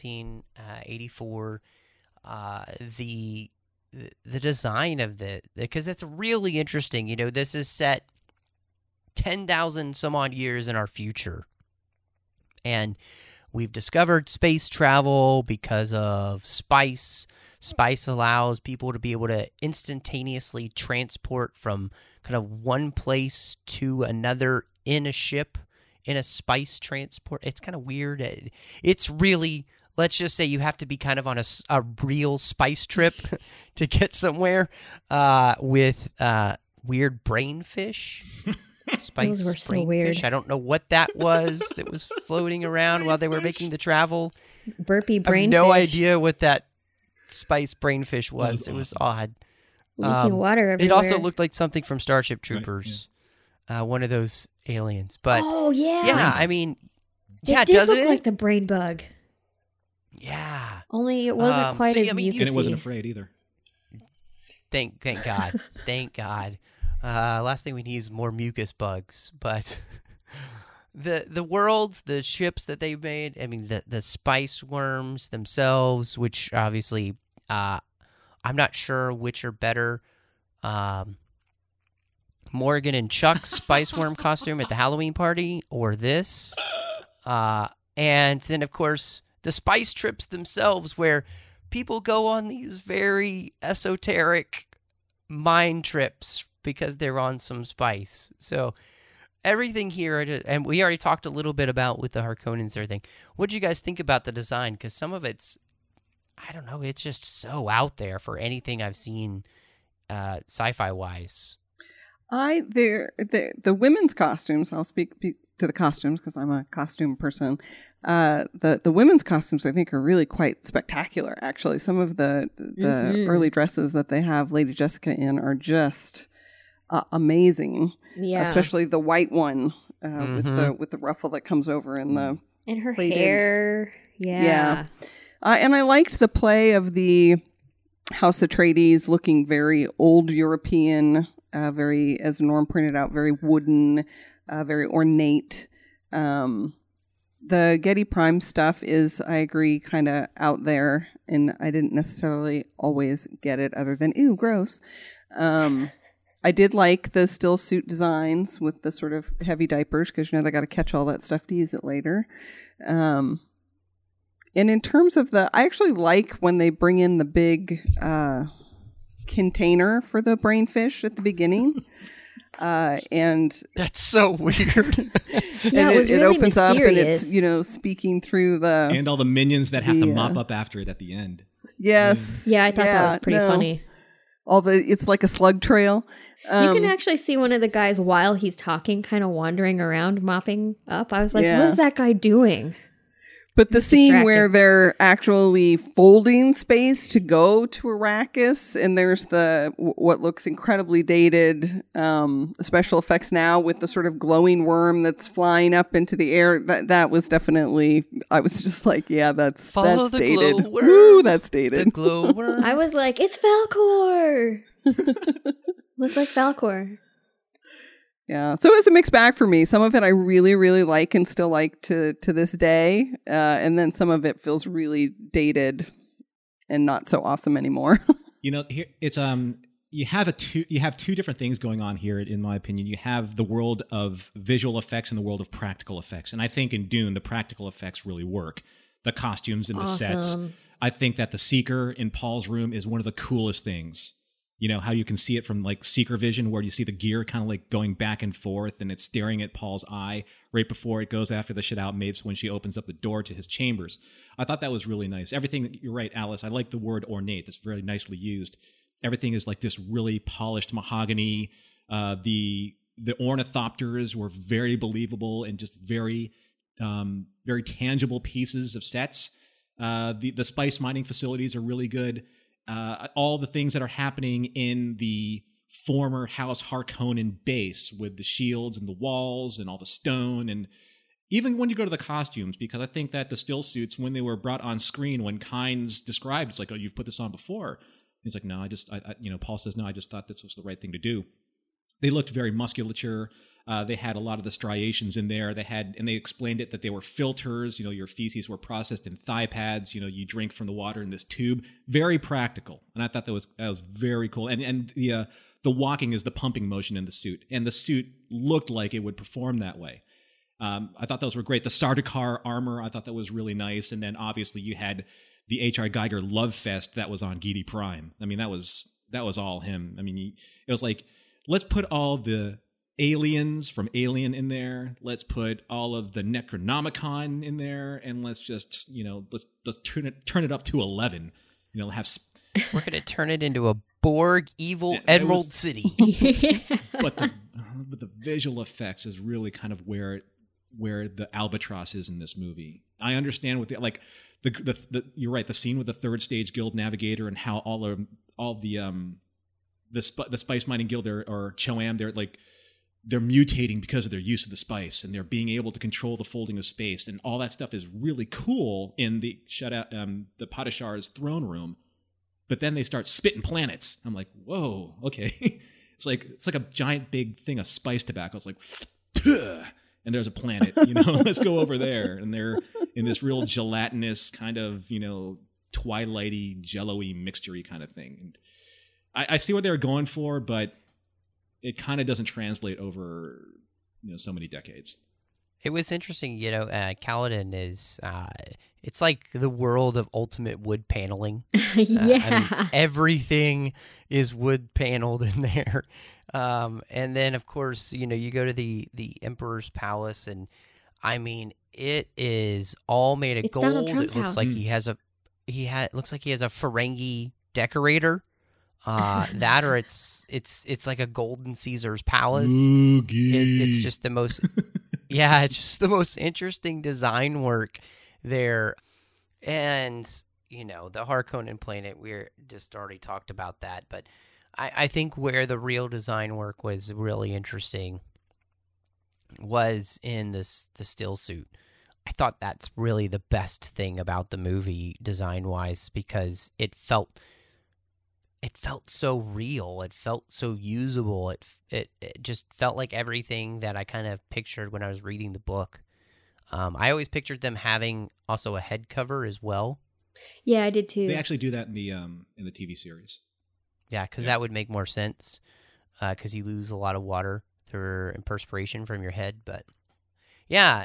1984, the design of because it's really interesting. You know, this is set 10,000 some odd years in our future, and we've discovered space travel because of spice. Spice allows people to be able to instantaneously transport from kind of one place to another in a ship, in a spice transport. It's kind of weird. It's really, let's just say you have to be kind of on a real spice trip to get somewhere, with weird brainfish. Spice Those were so brainfish. weird. I don't know what that was that was floating around while they were making the travel. Burpee I have brainfish. no idea what that spice brainfish was. It was odd. Leaking water everywhere. It also looked like something from Starship Troopers, one of those aliens. But oh yeah, yeah, I mean, it did doesn't look it? like the brain bug. Yeah. Only it wasn't quite as mucusy. And it wasn't afraid either. Thank God. Thank God. Last thing we need is more mucus bugs. But the worlds, the ships that they've made, I mean, the spice worms themselves, which obviously, I'm not sure which are better. Morgan and Chuck's spice worm costume at the Halloween party, or this. And then, of course, the spice trips themselves, where people go on these very esoteric mind trips because they're on some spice. So everything here, and we already talked a little bit about with the Harkonnens and everything. What did you guys think about the design? Because some of it's, I don't know, it's just so out there for anything I've seen sci-fi wise. The women's costumes, I'll speak to the costumes because I'm a costume person. The women's costumes, I think, are really quite spectacular, actually. Some of the early dresses that they have Lady Jessica in are just amazing. Yeah. Especially the white one with the ruffle that comes over and her plated hair. Yeah. And I liked the play of the House Atreides looking very old European, very, as Norm pointed out, very wooden, very ornate. The Getty Prime stuff is, I agree, kind of out there, and I didn't necessarily always get it, other than, ew, gross. I did like the still suit designs with the sort of heavy diapers, because, you know, they got to catch all that stuff to use it later. And in terms of I actually like when they bring in the big container for the brainfish at the beginning. And that's so weird. Yeah, it really opens up and mysterious. it's, you know, speaking through and all the minions that have to mop up after it at the end. Yes. Yeah, I thought that was pretty funny. It's like a slug trail. You can actually see one of the guys while he's talking kind of wandering around mopping up. I was like, what is that guy doing? But the It's scene distracting. where they're actually folding space to go to Arrakis, and there's the what looks incredibly dated special effects now with the sort of glowing worm that's flying up into the air. That was definitely. I was just like, yeah, that's Follow the dated. glowworm. Woo, that's dated. The glowworm. I was like, it's Falcor. Looked like Falcor. Yeah, so it's a mixed bag for me. Some of it I really, really like and still like to this day, and then some of it feels really dated and not so awesome anymore. You know, here it's you have two different things going on here, in my opinion. You have the world of visual effects and the world of practical effects, and I think in Dune the practical effects really work. The costumes and the sets. Awesome. I think that the Seeker in Paul's room is one of the coolest things. You know, how you can see it from like Seeker vision, where you see the gear kind of like going back and forth and it's staring at Paul's eye right before it goes after the shit out Mapes when she opens up the door to his chambers. I thought that was really nice. Everything, you're right, Alice. I like the word ornate. That's very nicely used. Everything is like this really polished mahogany. The ornithopters were very believable and just very, very tangible pieces of sets. The spice mining facilities are really good. All the things that are happening in the former House Harkonnen base with the shields and the walls and all the stone, and even when you go to the costumes, because I think that the still suits, when they were brought on screen, when Kynes described, it's like, oh, you've put this on before. He's like, no, Paul says, no, I just thought this was the right thing to do. They looked very musculature. They had a lot of the striations in there. And they explained it that they were filters. You know, your feces were processed in thigh pads. You know, you drink from the water in this tube. Very practical, and I thought that was very cool. And the walking is the pumping motion in the suit, and the suit looked like it would perform that way. I thought those were great. The Sardaukar armor, I thought that was really nice. And then obviously you had the H.R. Geiger love fest that was on Giedi Prime. I mean, that was all him. I mean, it was like, let's put all the aliens from Alien in there. Let's put all of the Necronomicon in there, and let's just, let's turn it up to 11. You know, We're gonna turn it into a Borg evil Emerald City. But the visual effects is really kind of where the albatross is in this movie. I understand what the you're right. The scene with the Third Stage Guild Navigator and how all the Spice Mining Guild or Choam, they're mutating because of their use of the spice, and they're being able to control the folding of space, and all that stuff is really cool in the the Padishar's throne room. But then they start spitting planets. I'm like, whoa, okay. It's like a giant big thing of spice tobacco. It's like, and there's a planet. Let's go over there, and they're in this real gelatinous kind of twilighty, jello-y, mixture-y kind of thing. And I see what they were going for, but it kind of doesn't translate over, so many decades. It was interesting, Caladan is, it's like the world of ultimate wood paneling. Yeah. Everything is wood paneled in there. And then, of course, you go to the Emperor's Palace, and I mean, it is all made of It's gold. Donald Trump's It looks house. like looks like he has a Ferengi decorator. That or it's like a golden Caesar's palace. It's just the most it's just the most interesting design work there. And the Harkonnen planet, we're just already talked about that, but I think where the real design work was really interesting was in the still suit. I thought that's really the best thing about the movie design wise, because it felt so real. It felt so usable. It just felt like everything that I kind of pictured when I was reading the book. I always pictured them having also a head cover as well. Yeah, I did too. They actually do that in the TV series. Yeah, because that would make more sense. Because you lose a lot of water and perspiration from your head. But yeah,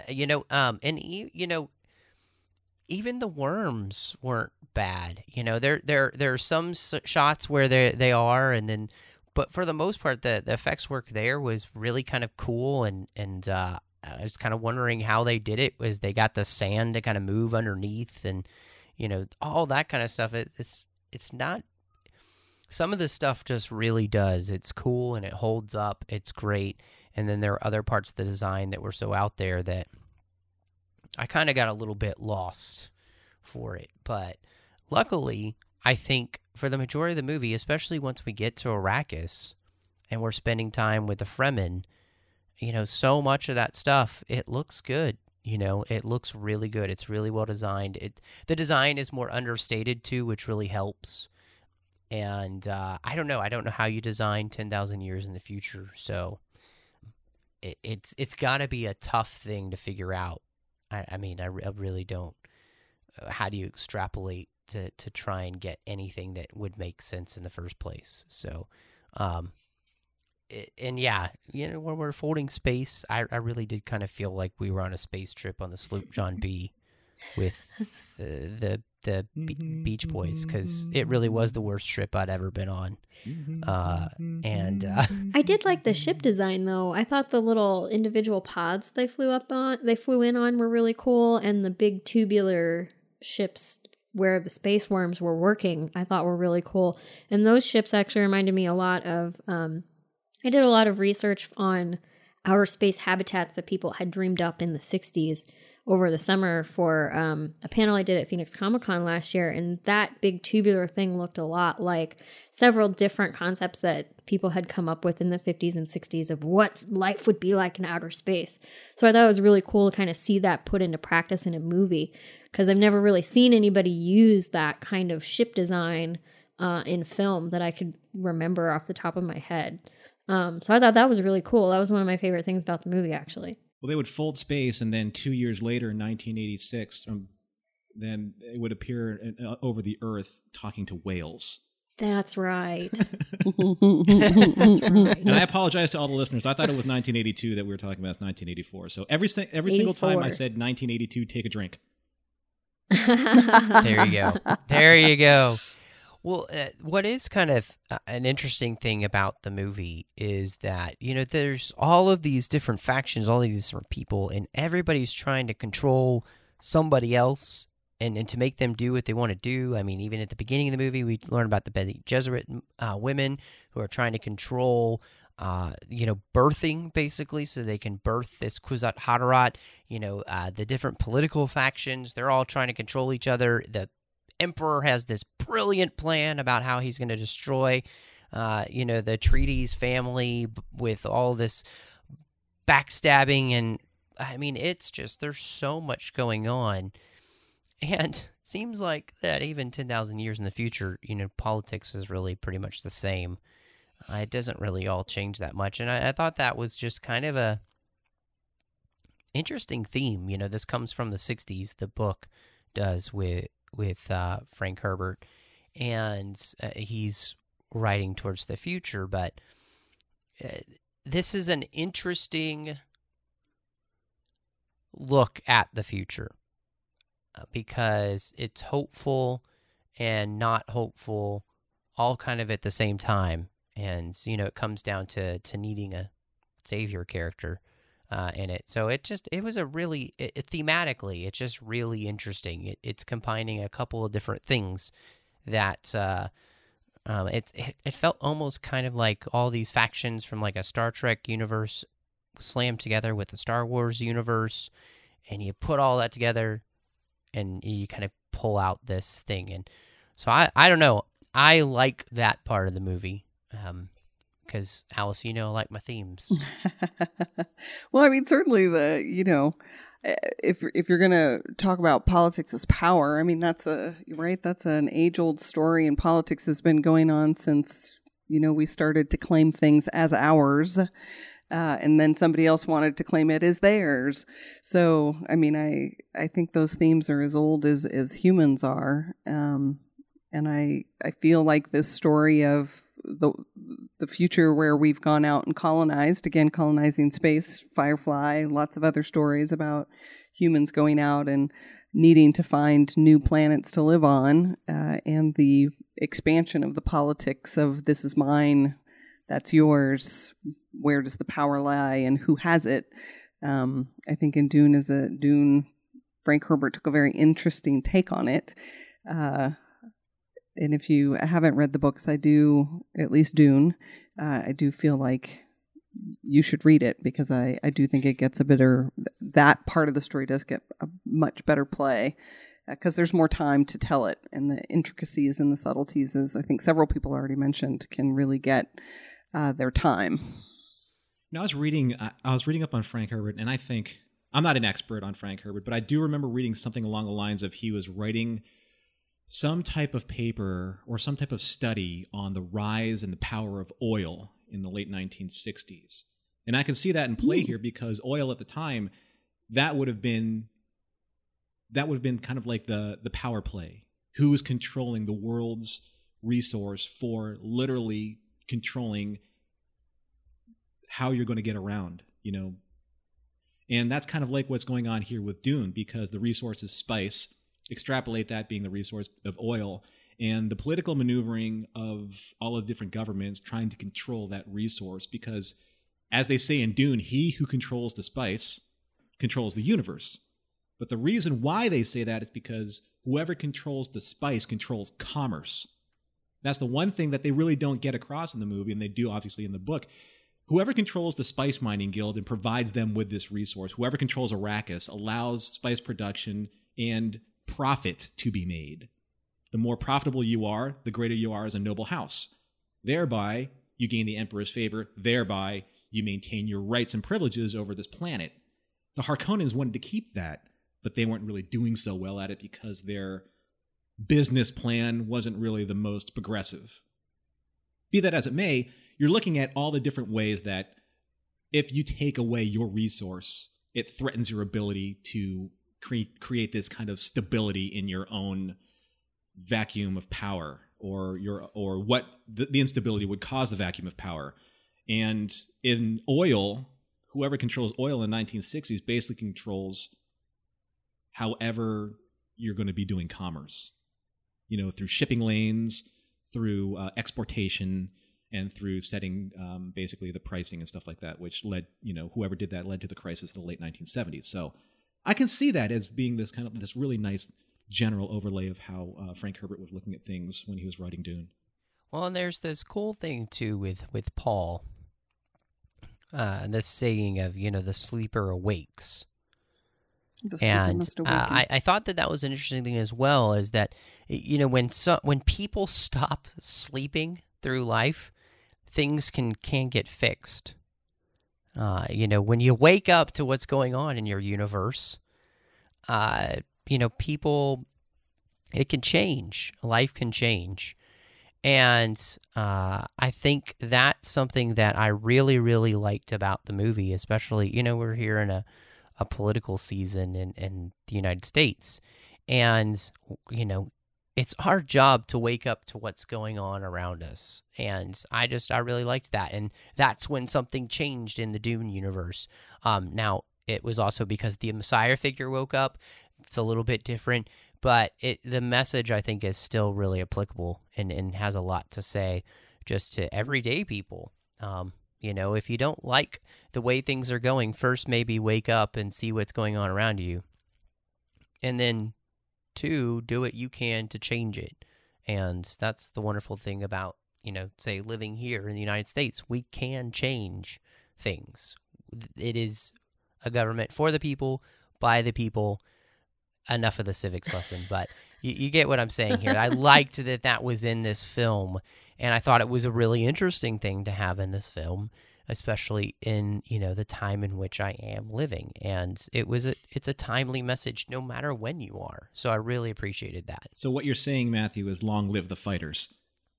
even the worms weren't bad. There are some shots where they are, and then, but for the most part, the effects work there was really kind of cool, and I was kind of wondering how they did it. Was they got the sand to kind of move underneath, and all that kind of stuff. It's not. Some of this stuff just really does. It's cool and it holds up. It's great, and then there are other parts of the design that were so out there that I kind of got a little bit lost for it. But luckily, I think for the majority of the movie, especially once we get to Arrakis and we're spending time with the Fremen, so much of that stuff, it looks good. It looks really good. It's really well designed. The design is more understated too, which really helps. And I don't know how you design 10,000 years in the future. So it's got to be a tough thing to figure out. I really don't. How do you extrapolate to try and get anything that would make sense in the first place? So, when we're folding space, I really did kind of feel like we were on a space trip on the sloop John B. with the Beach Boys, because it really was the worst trip I'd ever been on. I did like the ship design, though. I thought the little individual pods they flew in on were really cool, and the big tubular ships where the space worms were working, I thought were really cool. And those ships actually reminded me a lot of I did a lot of research on outer space habitats that people had dreamed up in the 60s over the summer for a panel I did at Phoenix Comic-Con last year, and that big tubular thing looked a lot like several different concepts that people had come up with in the 50s and 60s of what life would be like in outer space. So I thought it was really cool to kind of see that put into practice in a movie, because I've never really seen anybody use that kind of ship design in film that I could remember off the top of my head. So I thought that was really cool. That was one of my favorite things about the movie, actually. Well, they would fold space, and then 2 years later, in 1986, then it would appear over the Earth talking to whales. That's right. That's right. And I apologize to all the listeners. I thought it was 1982 that we were talking about. It's 1984. So every single time I said 1982, take a drink. There you go. Well, what is kind of an interesting thing about the movie is that, there's all of these different factions, all of these different people, and everybody's trying to control somebody else and to make them do what they want to do. I mean, even at the beginning of the movie, we learn about the Bene Gesserit women who are trying to control, birthing, basically, so they can birth this Kwisatz Haderach. The different political factions, they're all trying to control each other. The Emperor has this brilliant plan about how he's going to destroy, the Treaties family with all this backstabbing. And, I mean, it's just, there's so much going on. And seems like that even 10,000 years in the future, politics is really pretty much the same. It doesn't really all change that much. And I thought that was just kind of a interesting theme. This comes from the 60s, the book does with Frank Herbert, and he's writing towards the future, but this is an interesting look at the future because it's hopeful and not hopeful all kind of at the same time. And, it comes down to needing a savior character in it. So it was a really, thematically, it's just really interesting. It's combining a couple of different things that it felt almost kind of like all these factions from like a Star Trek universe slammed together with the Star Wars universe, and you put all that together and you kind of pull out this thing. And so I don't know. I like that part of the movie. Because Alice, I like my themes. Well, I mean, certainly if you're gonna talk about politics as power, I mean that's an age-old story, and politics has been going on since we started to claim things as ours, and then somebody else wanted to claim it as theirs. So, I mean, I think those themes are as old as humans are, and I feel like this story of the future where we've gone out and colonizing space, Firefly, lots of other stories about humans going out and needing to find new planets to live on, and the expansion of the politics of this is mine, that's yours, where does the power lie and who has it. I think in Dune, Frank Herbert took a very interesting take on it. And if you haven't read the books, at least Dune, I do feel like you should read it because I do think it gets that part of the story does get much better play because there's more time to tell it, and the intricacies and the subtleties, as I think several people already mentioned, can really get their time. Now, I was reading up on Frank Herbert, and I think I'm not an expert on Frank Herbert, but I do remember reading something along the lines of he was writing some type of paper or some type of study on the rise and the power of oil in the late 1960s. And I can see that in play here because oil at the time, that would have been kind of like the power play. Who is controlling the world's resource for literally controlling how you're going to get around, you know? And that's kind of like what's going on here with Dune, because the resource is spice. Extrapolate that being the resource of oil, and the political maneuvering of all of the different governments trying to control that resource, because as they say in Dune, he who controls the spice controls the universe. But the reason why they say that is because whoever controls the spice controls commerce. That's the one thing that they really don't get across in the movie, and they do obviously in the book. Whoever controls the Spice Mining Guild and provides them with this resource, whoever controls Arrakis, allows spice production and profit to be made. The more profitable you are, the greater you are as a noble house. Thereby, you gain the Emperor's favor. Thereby, you maintain your rights and privileges over this planet. The Harkonnens wanted to keep that, but they weren't really doing so well at it because their business plan wasn't really the most progressive. Be that as it may, you're looking at all the different ways that if you take away your resource, it threatens your ability to create this kind of stability in your own vacuum of power, or what the instability would cause the vacuum of power. And in oil, whoever controls oil in the 1960s basically controls however you're going to be doing commerce, you know, through shipping lanes, through exportation, and through setting basically the pricing and stuff like that, which led, you know, whoever did that led to the crisis in the late 1970s. So I can see that as being this kind of this really nice general overlay of how Frank Herbert was looking at things when he was writing Dune. Well, and there's this cool thing too with Paul, this saying of, you know, the sleeper awakes. And I thought that was an interesting thing as well, is that, you know, when people stop sleeping through life, things can get fixed. You know, when you wake up to what's going on in your universe, you know, it can change. Life can change. And I think that's something that I really, really liked about the movie, especially, you know, we're here in a political season in the United States. And, you know, it's our job to wake up to what's going on around us. And I really liked that. And that's when something changed in the Dune universe. Now, it was also because the Messiah figure woke up. It's a little bit different, but the message, I think, is still really applicable and has a lot to say just to everyday people. You know, if you don't like the way things are going, first maybe wake up and see what's going on around you. And then, 2, do what you can to change it. And that's the wonderful thing about, you know, say, living here in the United States. We can change things. It is a government for the people, by the people. Enough of the civics lesson, but you get what I'm saying here. I liked that was in this film, and I thought it was a really interesting thing to have in this film, especially in, you know, the time in which I am living. And it's a timely message no matter when you are. So I really appreciated that. So what you're saying, Matthew, is long live the fighters.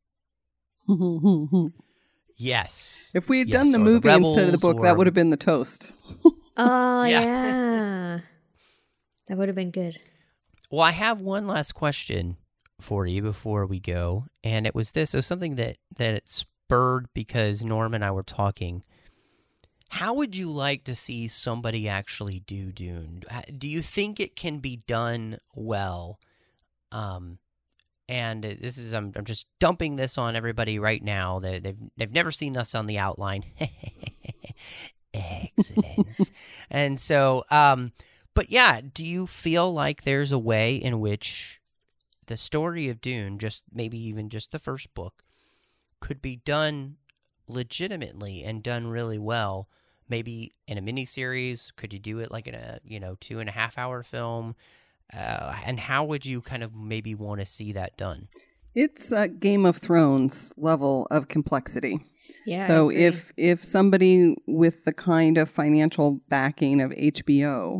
Yes. If we had done the movie instead of the book, that would have been the toast. Oh, yeah. That would have been good. Well, I have one last question for you before we go, and it was this. It was something that it spurred because Norm and I were talking. How would you like to see somebody actually do Dune? Do you think it can be done well? And this is I'm just dumping this on everybody right now. They've never seen us on the outline. Excellent. And so, but yeah, do you feel like there's a way in which the story of Dune, just maybe even just the first book, could be done legitimately and done really well maybe in a miniseries? Could you do it like in a 2.5-hour film? And how would you kind of maybe want to see that done? It's a Game of Thrones level of complexity. Yeah. So if somebody with the kind of financial backing of HBO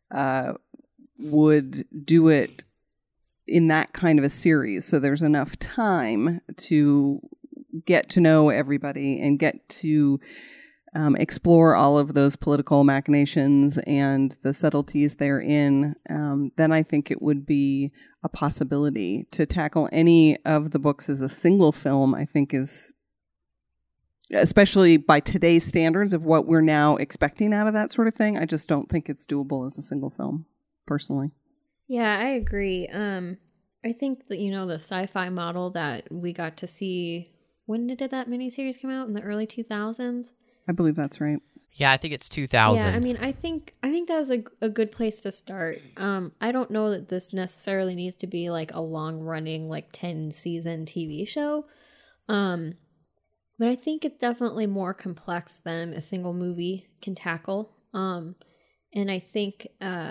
would do it in that kind of a series, so there's enough time to get to know everybody and get to explore all of those political machinations and the subtleties therein, then I think it would be a possibility. To tackle any of the books as a single film, I think is, especially by today's standards of what we're now expecting out of that sort of thing, I just don't think it's doable as a single film, personally. Yeah, I agree. I think that, the sci-fi model that we got to see, when did that miniseries come out? In the early 2000s? I believe that's right. Yeah, I think it's 2000. Yeah, I mean, I think that was a good place to start. I don't know that this necessarily needs to be like a long-running, like 10-season TV show. But I think it's definitely more complex than a single movie can tackle. And I think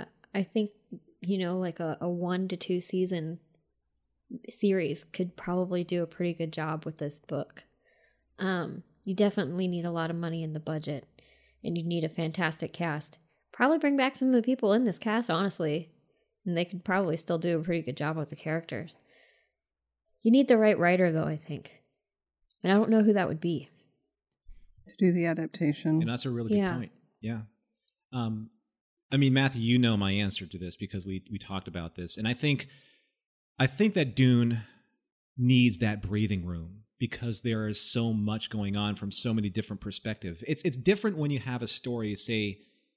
like a 1 to 2 season series could probably do a pretty good job with this book. You definitely need a lot of money in the budget, and you need a fantastic cast. Probably bring back some of the people in this cast, honestly, and they could probably still do a pretty good job with the characters. You need the right writer, though, I think. And I don't know who that would be. To do the adaptation. And that's a really good point. Yeah. I mean, Matthew, you know my answer to this because we talked about this. And I think that Dune needs that breathing room because there is so much going on from so many different perspectives. It's different when you have a story, say,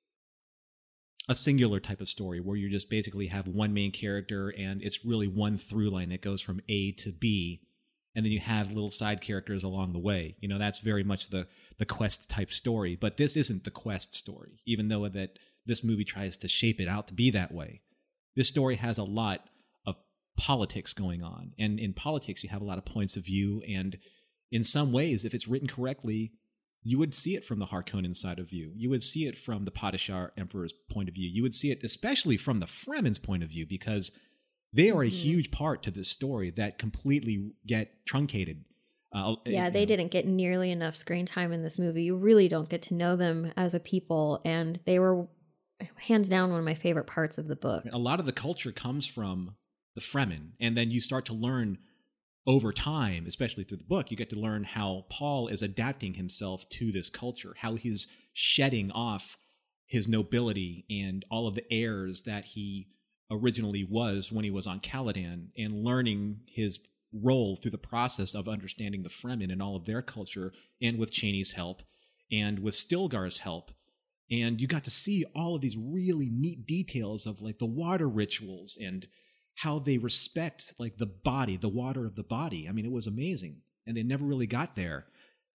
a singular type of story where you just basically have one main character and it's really one through line that goes from A to B. And then you have little side characters along the way. That's very much the quest type story. But this isn't the quest story, even though that this movie tries to shape it out to be that way. This story has a lot of politics going on. And in politics, you have a lot of points of view. And in some ways, if it's written correctly, you would see it from the Harkonnen side of view. You would see it from the Padishah Emperor's point of view. You would see it especially from the Fremen's point of view because they are a huge part to this story that completely get truncated. They didn't get nearly enough screen time in this movie. You really don't get to know them as a people, and they were hands down one of my favorite parts of the book. A lot of the culture comes from the Fremen, and then you start to learn over time, especially through the book, you get to learn how Paul is adapting himself to this culture, how he's shedding off his nobility and all of the airs that he originally was when he was on Caladan, and learning his role through the process of understanding the Fremen and all of their culture, and with Chani's help and with Stilgar's help. And you got to see all of these really neat details of like the water rituals and how they respect like the body, the water of the body. I mean, it was amazing, and they never really got there.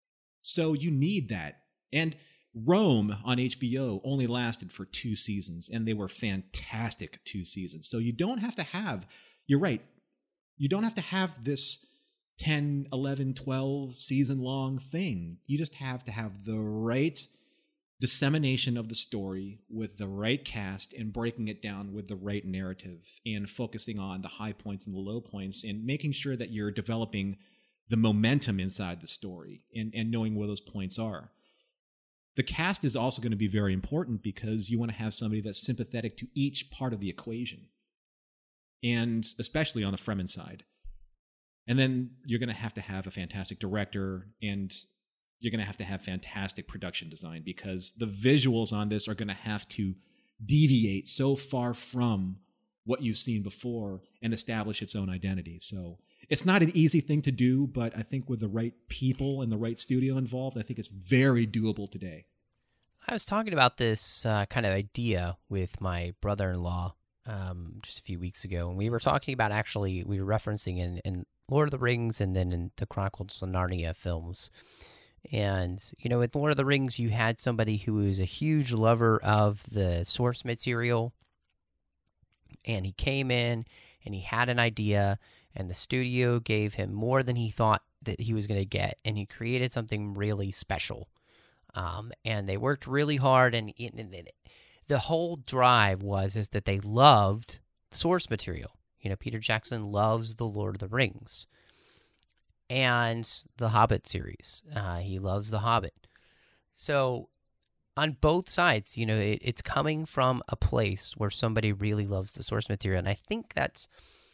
So you need that. And Rome on HBO only lasted for 2 seasons, and they were fantastic 2 seasons. So you don't have to have, you're right, you don't have to have this 10, 11, 12 season long thing. You just have to have the right dissemination of the story with the right cast and breaking it down with the right narrative and focusing on the high points and the low points and making sure that you're developing the momentum inside the story and knowing where those points are. The cast is also going to be very important because you want to have somebody that's sympathetic to each part of the equation, and especially on the Fremen side. And then you're going to have a fantastic director, and you're going to have fantastic production design because the visuals on this are going to have to deviate so far from what you've seen before and establish its own identity. So it's not an easy thing to do, but I think with the right people and the right studio involved, I think it's very doable today. I was talking about this kind of idea with my brother-in-law just a few weeks ago, and we were talking about we were referencing in Lord of the Rings and then in the Chronicles of Narnia films. And, with Lord of the Rings, you had somebody who was a huge lover of the source material, and he came in and he had an idea, and the studio gave him more than he thought that he was going to get, and he created something really special. and they worked really hard, and the whole drive is that they loved the source material. You know, Peter Jackson loves The Lord of the Rings and the Hobbit series. He loves The Hobbit. So on both sides, you know, it's coming from a place where somebody really loves the source material. And I think that's,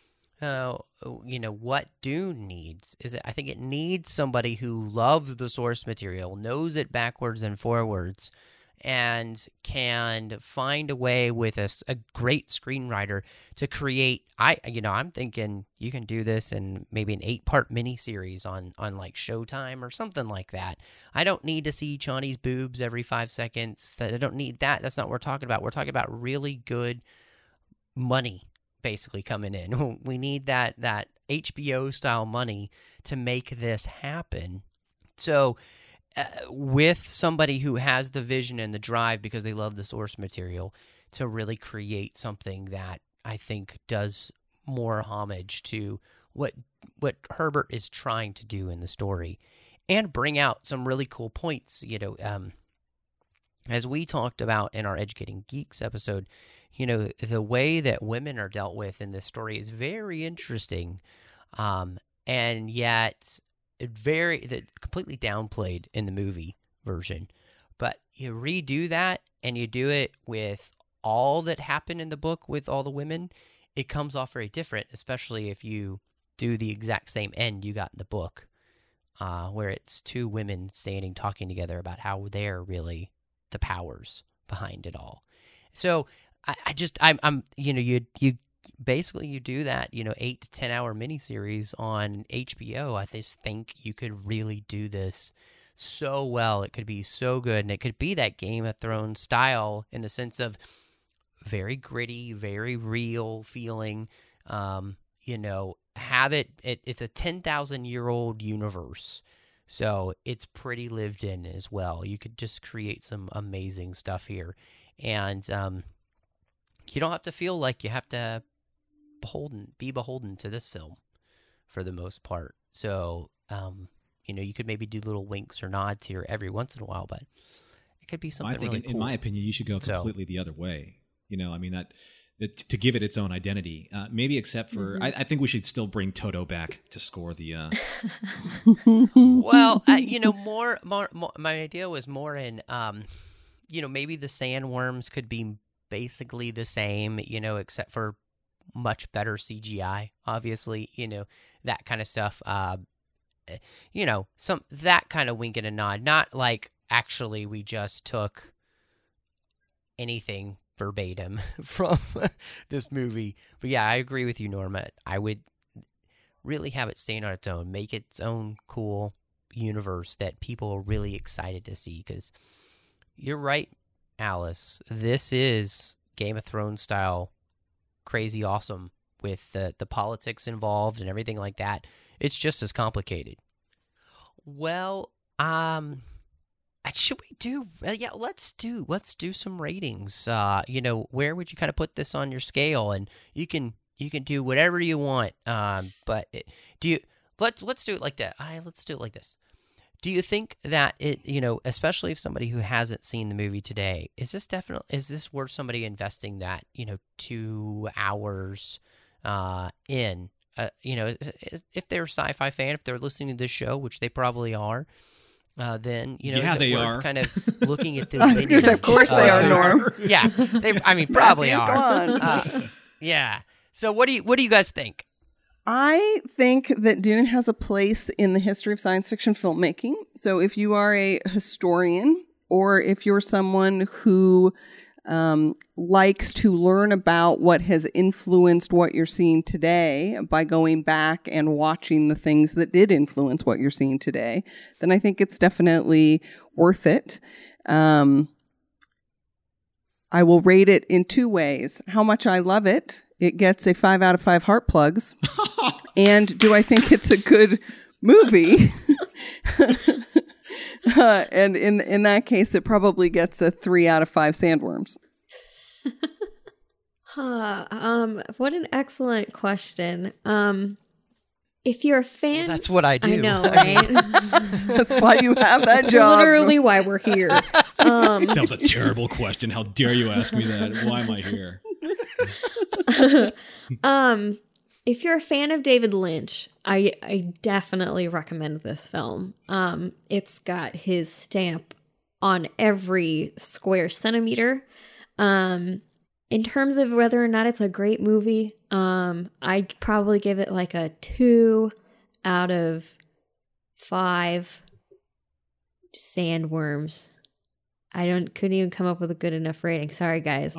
you know, what Dune needs. I think it needs somebody who loves the source material, knows it backwards and forwards, and can find a way with a great screenwriter to create. I'm thinking you can do this in maybe an 8-part miniseries on like Showtime or something like that. I don't need to see Chani's boobs every 5 seconds. I don't need that. That's not what we're talking about. We're talking about really good money basically coming in. We need that HBO style money to make this happen. So with somebody who has the vision and the drive because they love the source material to really create something that I think does more homage to what Herbert is trying to do in the story and bring out some really cool points, you know, as we talked about in our Educating Geeks episode, you know, the way that women are dealt with in this story is very interesting, and yet completely downplayed in the movie version. But you redo that and you do it with all that happened in the book with all the women, it comes off very different, especially if you do the exact same end you got in the book, where it's 2 women standing talking together about how they're really the powers behind it all. So I'm you know, you basically you do that, you know, 8 to 10 hour miniseries on HBO. I just think you could really do this so well. It could be so good, and it could be that Game of Thrones style in the sense of very gritty, very real feeling. You know, it's a 10,000-year-old universe, so it's pretty lived in as well. You could just create some amazing stuff here, and you don't have to feel like you have to be beholden to this film for the most part. So, you know, you could maybe do little winks or nods here every once in a while, but it could be something really cool. In my opinion, you should go completely the other way. You know, I mean, that to give it its own identity, maybe except for, I think we should still bring Toto back to score the... Well, you know, more, my idea was more in, you know, maybe the sandworms could be basically the same, you know, except for much better CGI, obviously, you know, that kind of stuff. You know, that kind of wink and a nod, not like actually we just took anything verbatim from this movie. But yeah, I agree with you, Norma. I would really have it stand on its own, make its own cool universe that people are really excited to see, because you're right, Alice. This is Game of Thrones style crazy awesome with the politics involved and everything like that. It's just as complicated. Well, should we do? Yeah, let's do some ratings. You know, where would you kind of put this on your scale? And you can do whatever you want. But let's do it like that. Let's do it like this. Do you think that it, you know, especially if somebody who hasn't seen the movie today, is this worth somebody investing that, you know, 2 hours in? You know, if they're a sci-fi fan, if they're listening to this show, which they probably are, then, you know, yeah, they are kind of looking at the. Of course they are, Norm. Yeah, they probably are. Go on. Yeah. So what do you guys think? I think that Dune has a place in the history of science fiction filmmaking. So if you are a historian, or if you're someone who likes to learn about what has influenced what you're seeing today by going back and watching the things that did influence what you're seeing today, then I think it's definitely worth it. I will rate it in 2 ways. How much I love it. It gets a 5 out of 5 heart plugs. And do I think it's a good movie? And in that case, it probably gets a 3 out of 5 sandworms. What an excellent question. If you're a fan, That's what I do. I know, right? That's why you have that job. Literally why we're here. That was a terrible question. How dare you ask me that? Why am I here? If you're a fan of David Lynch, I definitely recommend this film. It's got his stamp on every square centimeter. In terms of whether or not it's a great movie, I'd probably give it like a 2 out of 5 sandworms. Couldn't even come up with a good enough rating. Sorry, guys.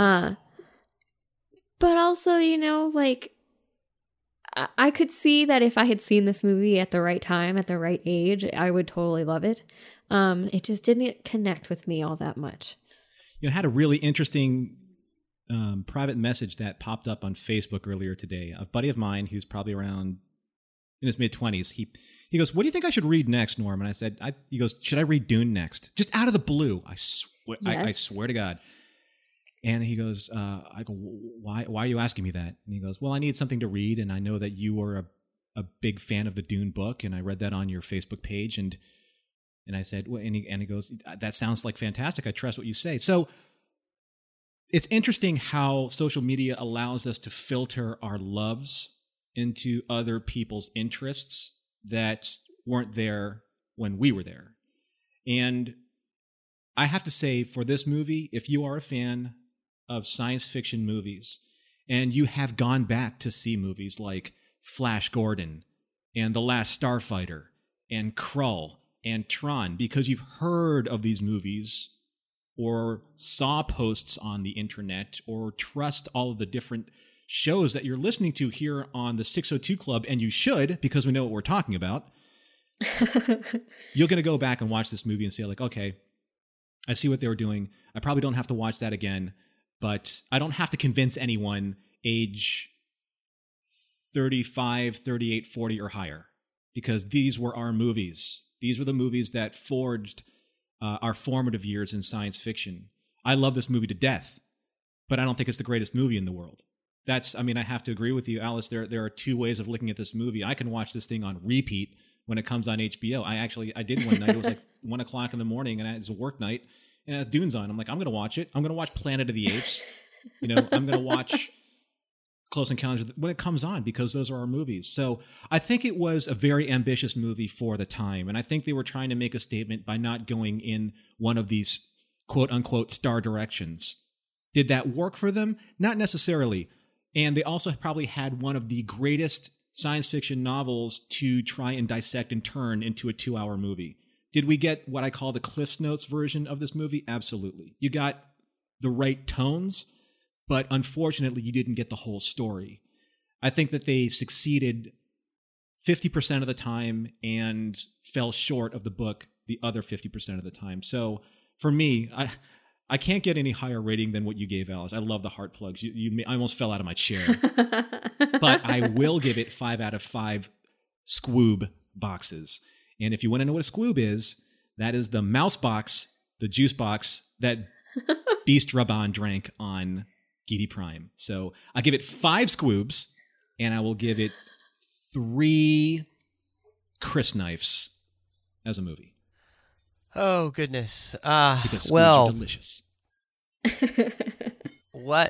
But also, like, I could see that if I had seen this movie at the right time, at the right age, I would totally love it. It just didn't connect with me all that much. It had a really interesting private message that popped up on Facebook earlier today. A buddy of mine who's probably around in his mid-20s, he goes, "What do you think I should read next, Norm?" And I said, he goes, "Should I read Dune next?" Just out of the blue. I swear to God. And he goes, I go, why are you asking me that? And he goes, well, I need something to read, and I know that you are a big fan of the Dune book, and I read that on your Facebook page, and I said, well, and he goes, that sounds like fantastic. I trust what you say. So it's interesting how social media allows us to filter our loves into other people's interests that weren't there when we were there. And I have to say, for this movie, if you are a fan of science fiction movies and you have gone back to see movies like Flash Gordon and The Last Starfighter and Krull and Tron because you've heard of these movies or saw posts on the internet or trust all of the different shows that you're listening to here on the 602 Club, and you should because we know what we're talking about, you're going to go back and watch this movie and say, like, okay, I see what they were doing. I probably don't have to watch that again, but I don't have to convince anyone age 35, 38, 40 or higher, because these were our movies. These were the movies that forged our formative years in science fiction. I love this movie to death, but I don't think it's the greatest movie in the world. I have to agree with you, Alice. There are two ways of looking at this movie. I can watch this thing on repeat when it comes on HBO. I did one night. It was like 1 o'clock in the morning, and it was a work night, and it has Dunes on. I'm like, I'm going to watch it. I'm going to watch Planet of the Apes. I'm going to watch Close Encounters when it comes on, because those are our movies. So I think it was a very ambitious movie for the time, and I think they were trying to make a statement by not going in one of these quote-unquote star directions. Did that work for them? Not necessarily. And they also probably had one of the greatest science fiction novels to try and dissect and turn into a 2-hour movie. Did we get what I call the Cliff's Notes version of this movie? Absolutely. You got the right tones, but unfortunately, you didn't get the whole story. I think that they succeeded 50% of the time and fell short of the book the other 50% of the time. So for me, I can't get any higher rating than what you gave, Alice. I love the heart plugs. I almost fell out of my chair. But I will give it 5 out of 5 Squoob boxes. And if you want to know what a Squoob is, that is the mouse box, the juice box that Beast Raban drank on Geety Prime. So I give it 5 Squoobs, and I will give it 3 Chris Knifes as a movie. Oh, goodness. Because Squoobs are delicious. What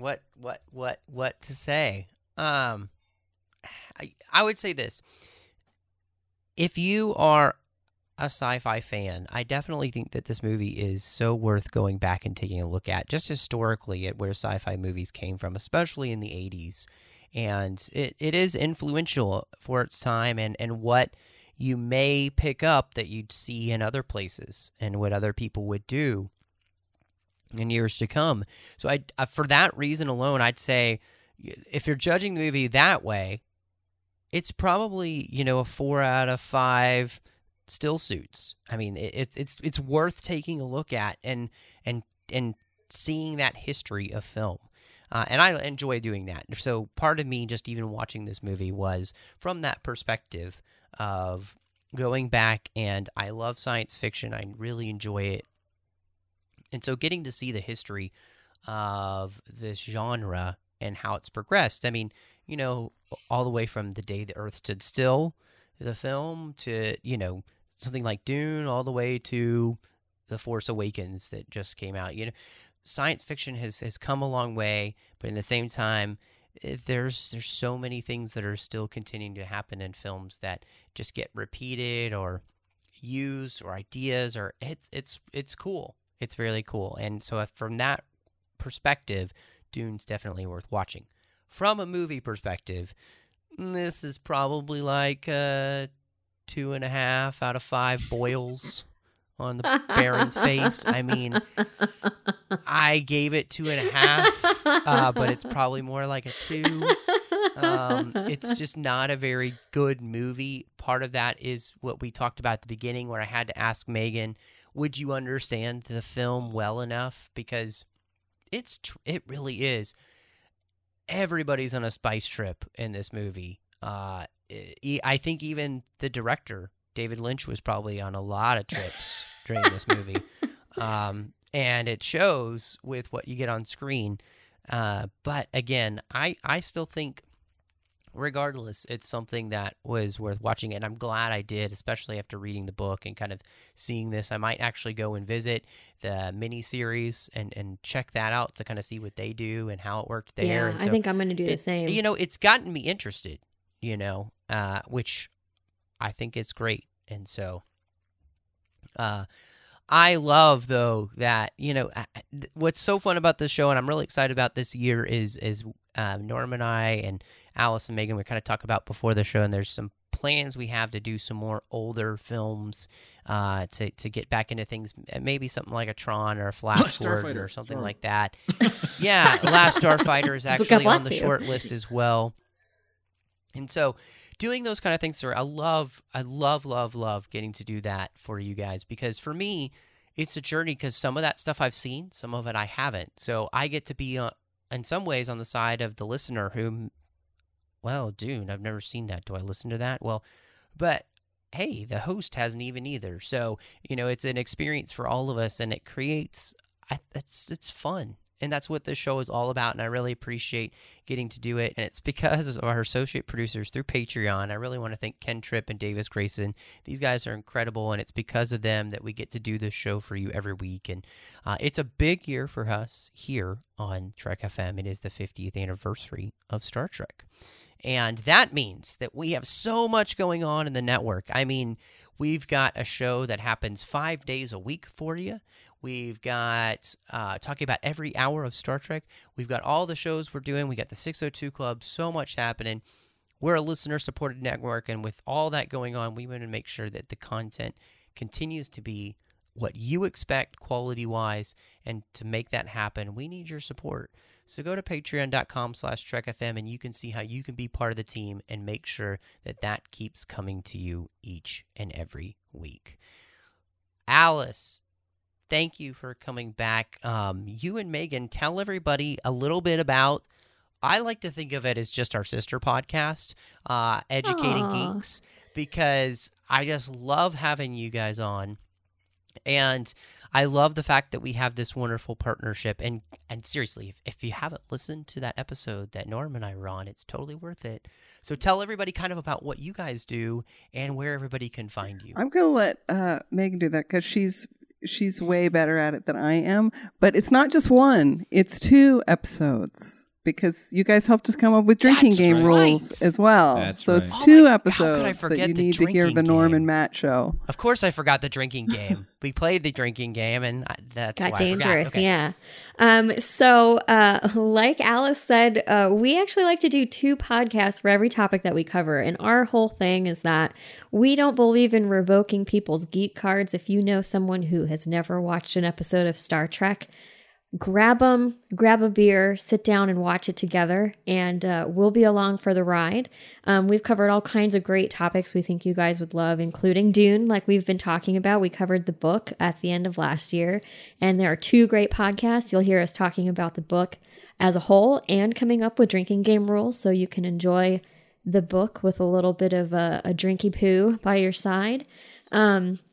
to say? I would say this. If you are a sci-fi fan, I definitely think that this movie is so worth going back and taking a look at, just historically at where sci-fi movies came from, especially in the 80s. And it is influential for its time, and what you may pick up that you'd see in other places and what other people would do in years to come. So I for that reason alone, I'd say if you're judging the movie that way, it's probably, a 4 out of 5 still suits. I mean, it's worth taking a look at and seeing that history of film. And I enjoy doing that. So part of me just even watching this movie was from that perspective of going back, and I love science fiction. I really enjoy it. And so getting to see the history of this genre and how it's progressed. I mean, you know, all the way from The Day the Earth Stood Still, the film, to, you know, something like Dune, all the way to The Force Awakens that just came out. You know, science fiction has come a long way, but in the same time, there's so many things that are still continuing to happen in films that just get repeated or used, or ideas, or it's cool. It's really cool. And so from that perspective, Dune's definitely worth watching. From a movie perspective, this is probably like 2.5 out of 5 boils on the Baron's face. I mean, I gave it 2.5, but it's probably more like a 2. It's just not a very good movie. Part of that is what we talked about at the beginning, where I had to ask Megan, would you understand the film well enough? Because it really is. Everybody's on a spice trip in this movie. I think even the director, David Lynch, was probably on a lot of trips during this movie. And it shows with what you get on screen. But again, I still think, regardless, it's something that was worth watching. And I'm glad I did, especially after reading the book and kind of seeing this. I might actually go and visit the miniseries and check that out to kind of see what they do and how it worked there. Yeah, and so I think I'm going to do the same. You know, it's gotten me interested, you know, which I think is great. And so I love, though, that, you know, what's so fun about this show, and I'm really excited about this year, is Norm and I and Alice and Megan, we kind of talked about before the show, and there's some plans we have to do some more older films to get back into things, maybe something like a Tron or a Flash Gordon or something like that. Yeah, Last Starfighter is actually on the short list as well. And so doing those kind of things, I love getting to do that for you guys, because for me, it's a journey, because some of that stuff I've seen, some of it I haven't. So I get to be, in some ways, on the side of the listener who, well, Dune, I've never seen that. Do I listen to that? Well, but hey, the host hasn't even either. So, you know, it's an experience for all of us, and it creates, it's fun. And that's what this show is all about, and I really appreciate getting to do it. And it's because of our associate producers through Patreon. I really want to thank Ken Tripp and Davis Grayson. These guys are incredible, and it's because of them that we get to do this show for you every week. And it's a big year for us here on Trek FM. It is the 50th anniversary of Star Trek. And that means that we have so much going on in the network. I mean, we've got a show that happens 5 days a week for you. We've got talking about every hour of Star Trek. We've got all the shows we're doing. We got the 602 Club, so much happening. We're a listener-supported network, and with all that going on, we want to make sure that the content continues to be what you expect quality-wise, and to make that happen, we need your support. So go to patreon.com/TrekFM, and you can see how you can be part of the team and make sure that that keeps coming to you each and every week. Alice, thank you for coming back. You and Megan, tell everybody a little bit about, I like to think of it as just our sister podcast, Educating Geeks, because I just love having you guys on. And I love the fact that we have this wonderful partnership. And seriously, if you haven't listened to that episode that Norm and I were on, it's totally worth it. So tell everybody kind of about what you guys do and where everybody can find you. I'm going to let Megan do that, because she's way better at it than I am. But it's not just one, it's 2 episodes. Because you guys helped us come up with drinking game rules as well. So it's 2 episodes that you need to hear the Norm and Matt show. Of course I forgot the drinking game. We played the drinking game, and that's got why dangerous. I forgot. Yeah. So like Alice said, we actually like to do 2 podcasts for every topic that we cover. And our whole thing is that we don't believe in revoking people's geek cards. If you know someone who has never watched an episode of Star Trek, grab them, grab a beer, sit down and watch it together, and we'll be along for the ride. We've covered all kinds of great topics we think you guys would love, including Dune, like we've been talking about. We covered the book at the end of last year, and there are 2 great podcasts. You'll hear us talking about the book as a whole and coming up with drinking game rules, so you can enjoy the book with a little bit of a drinky poo by your side.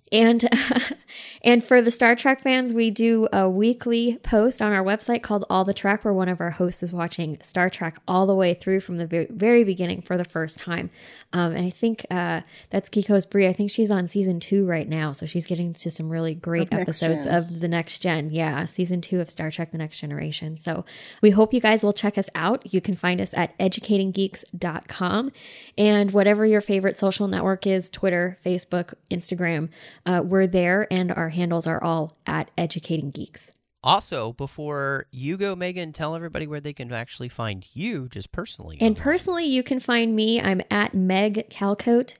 And and for the Star Trek fans, we do a weekly post on our website called All the Trek, where one of our hosts is watching Star Trek all the way through from the very beginning for the first time. And I think that's Kiko's Brie. I think she's on season 2 right now, so she's getting to some really great episodes of the Next Gen. Yeah, season 2 of Star Trek: The Next Generation. So we hope you guys will check us out. You can find us at educatinggeeks.com, and whatever your favorite social network is, Twitter, Facebook, Instagram, we're there, and our handles are all at Educating Geeks. Also, before you go, Megan, tell everybody where they can actually find you, just personally. And personally, you can find me. I'm at Meg Calcote,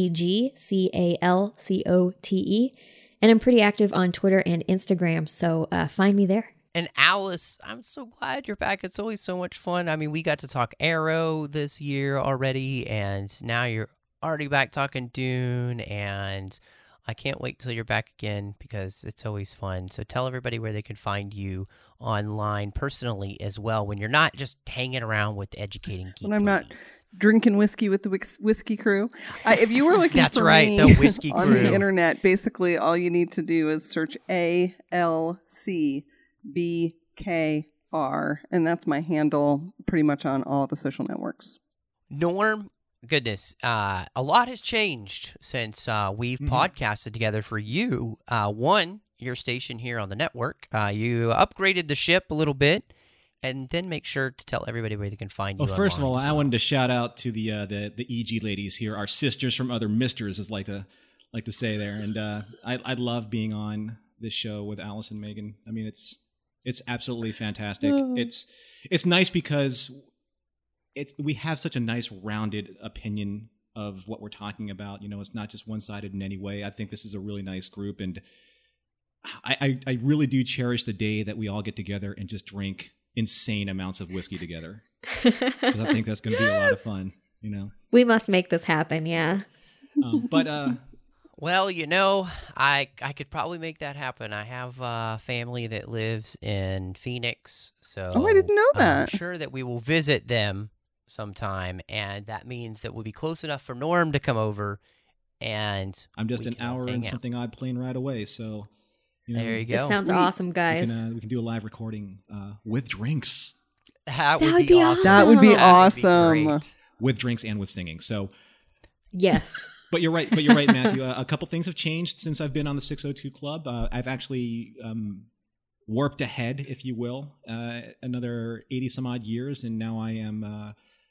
MEGCALCOTE, and I'm pretty active on Twitter and Instagram, so find me there. And Alice, I'm so glad you're back. It's always so much fun. I mean, we got to talk Arrow this year already, and now you're already back talking Dune, and I can't wait till you're back again because it's always fun. So tell everybody where they can find you online personally as well when you're not just hanging around with Educating Geek. When I'm not drinking whiskey with the whiskey crew. If you were looking That's for right, me the whiskey on crew. the internet, basically all you need to do is search ALCBKR, and that's my handle pretty much on all the social networks. Norm, goodness, a lot has changed since we've podcasted together for you. One, your station here on the network. You upgraded the ship a little bit, and then make sure to tell everybody where they can find you. Well, first of all, online. I wanted to shout out to the EG ladies here, our sisters from other misters, as like to say there, and I love being on this show with Alice and Megan. I mean, it's absolutely fantastic. It's nice because we have such a nice rounded opinion of what we're talking about. You know, it's not just one-sided in any way. I think this is a really nice group, and I really do cherish the day that we all get together and just drink insane amounts of whiskey together. 'Cause I think that's going to be a lot of fun, you know. We must make this happen, yeah. Well, you know, I could probably make that happen. I have a family that lives in Phoenix, so I didn't know that. I'm sure that we will visit them sometime, and that means that we'll be close enough for Norm to come over, and I'm just we an can hour and hang out. something odd plane right away, so you know, There you This go. sounds awesome, guys. we can do a live recording with drinks, That That would be awesome. That would be That awesome. great. with drinks and with singing. So, Yes. but you're right, Matthew. A couple things have changed since I've been on the 602 Club. I've actually warped ahead, if you will, another 80 some odd years, and now I am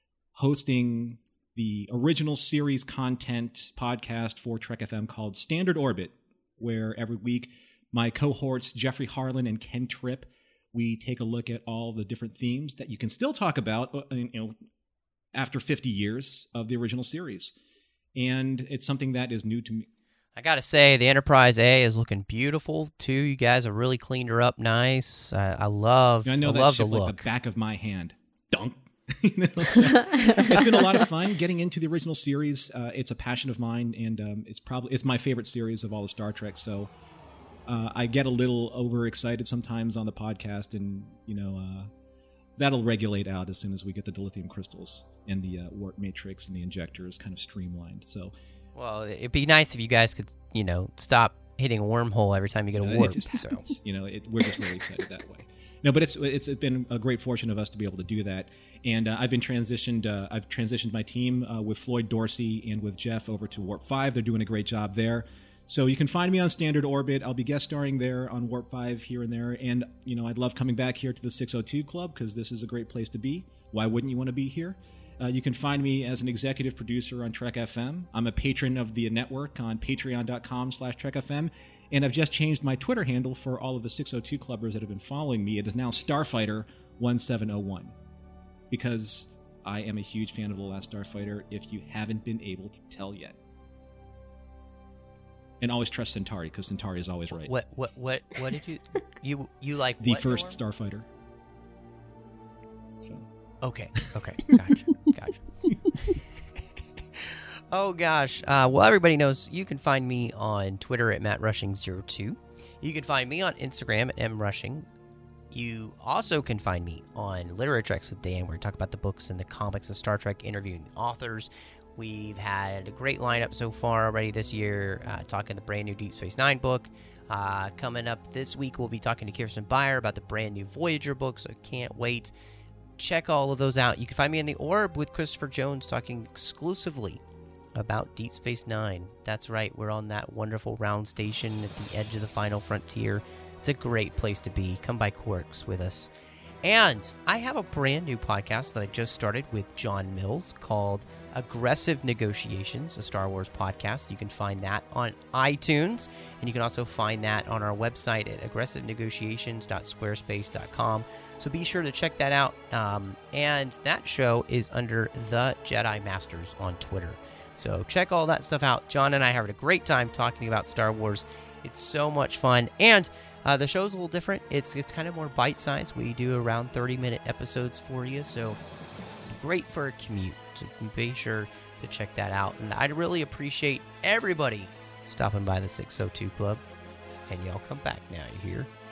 hosting the original series content podcast for Trek FM called Standard Orbit, where every week my cohorts Jeffrey Harlan and Ken Tripp, we take a look at all the different themes that you can still talk about, you know, after 50 years of the original series. And it's something that is new to me. I gotta say, the Enterprise A is looking beautiful too. You guys have really cleaned her up nice. I love. I know that love ship the look. like the back of my hand. Dunk. You know, so it's been a lot of fun getting into the original series. It's a passion of mine, and it's my favorite series of all the Star Trek. So I get a little overexcited sometimes on the podcast, and you know that'll regulate out as soon as we get the dilithium crystals and the warp matrix and the injectors kind of streamlined. So, Well, it'd be nice if you guys could, you know, stop hitting a wormhole every time you get a it warp. just So. happens. You know, we're just really excited that way. No, but it's been a great fortune of us to be able to do that. And I've transitioned my team with Floyd Dorsey and with Jeff over to Warp 5. They're doing a great job there. So you can find me on Standard Orbit. I'll be guest starring there on Warp 5 here and there. And, you know, I'd love coming back here to the 602 Club because this is a great place to be. Why wouldn't you want to be here? You can find me as an executive producer on Trek FM. I'm a patron of the network on patreon.com/Trek FM. And I've just changed my Twitter handle for all of the 602 Clubbers that have been following me. It is now Starfighter1701 because I am a huge fan of The Last Starfighter, if you haven't been able to tell yet. And always trust Centauri, because Centauri is always right. What did you like? The what, first Norm? Starfighter. So. Okay, gotcha. Oh gosh. Well, everybody knows you can find me on Twitter at MattRushing02. You can find me on Instagram at MRushing. You also can find me on Literary Treks with Dan, where we talk about the books and the comics of Star Trek, interviewing the authors. We've had a great lineup so far already this year, talking the brand new Deep Space Nine book. Coming up this week, we'll be talking to Kirsten Beyer about the brand new Voyager book, so I can't wait. Check all of those out. You can find me in the Orb with Christopher Jones talking exclusively about Deep Space Nine. That's right, we're on that wonderful round station at the edge of the final frontier. It's a great place to be. Come by Quarks with us. And I have a brand new podcast that I just started with John Mills called Aggressive Negotiations, a Star Wars podcast. You can find that on iTunes, and you can also find that on our website at aggressivenegotiations.squarespace.com. So be sure to check that out. And that show is under The Jedi Masters on Twitter. So check all that stuff out. John and I had a great time talking about Star Wars. It's so much fun. And the show's a little different. It's kind of more bite-sized. We do around 30-minute episodes for you, so great for a commute. So be sure to check that out. And I'd really appreciate everybody stopping by the 602 Club. And y'all come back now, you hear?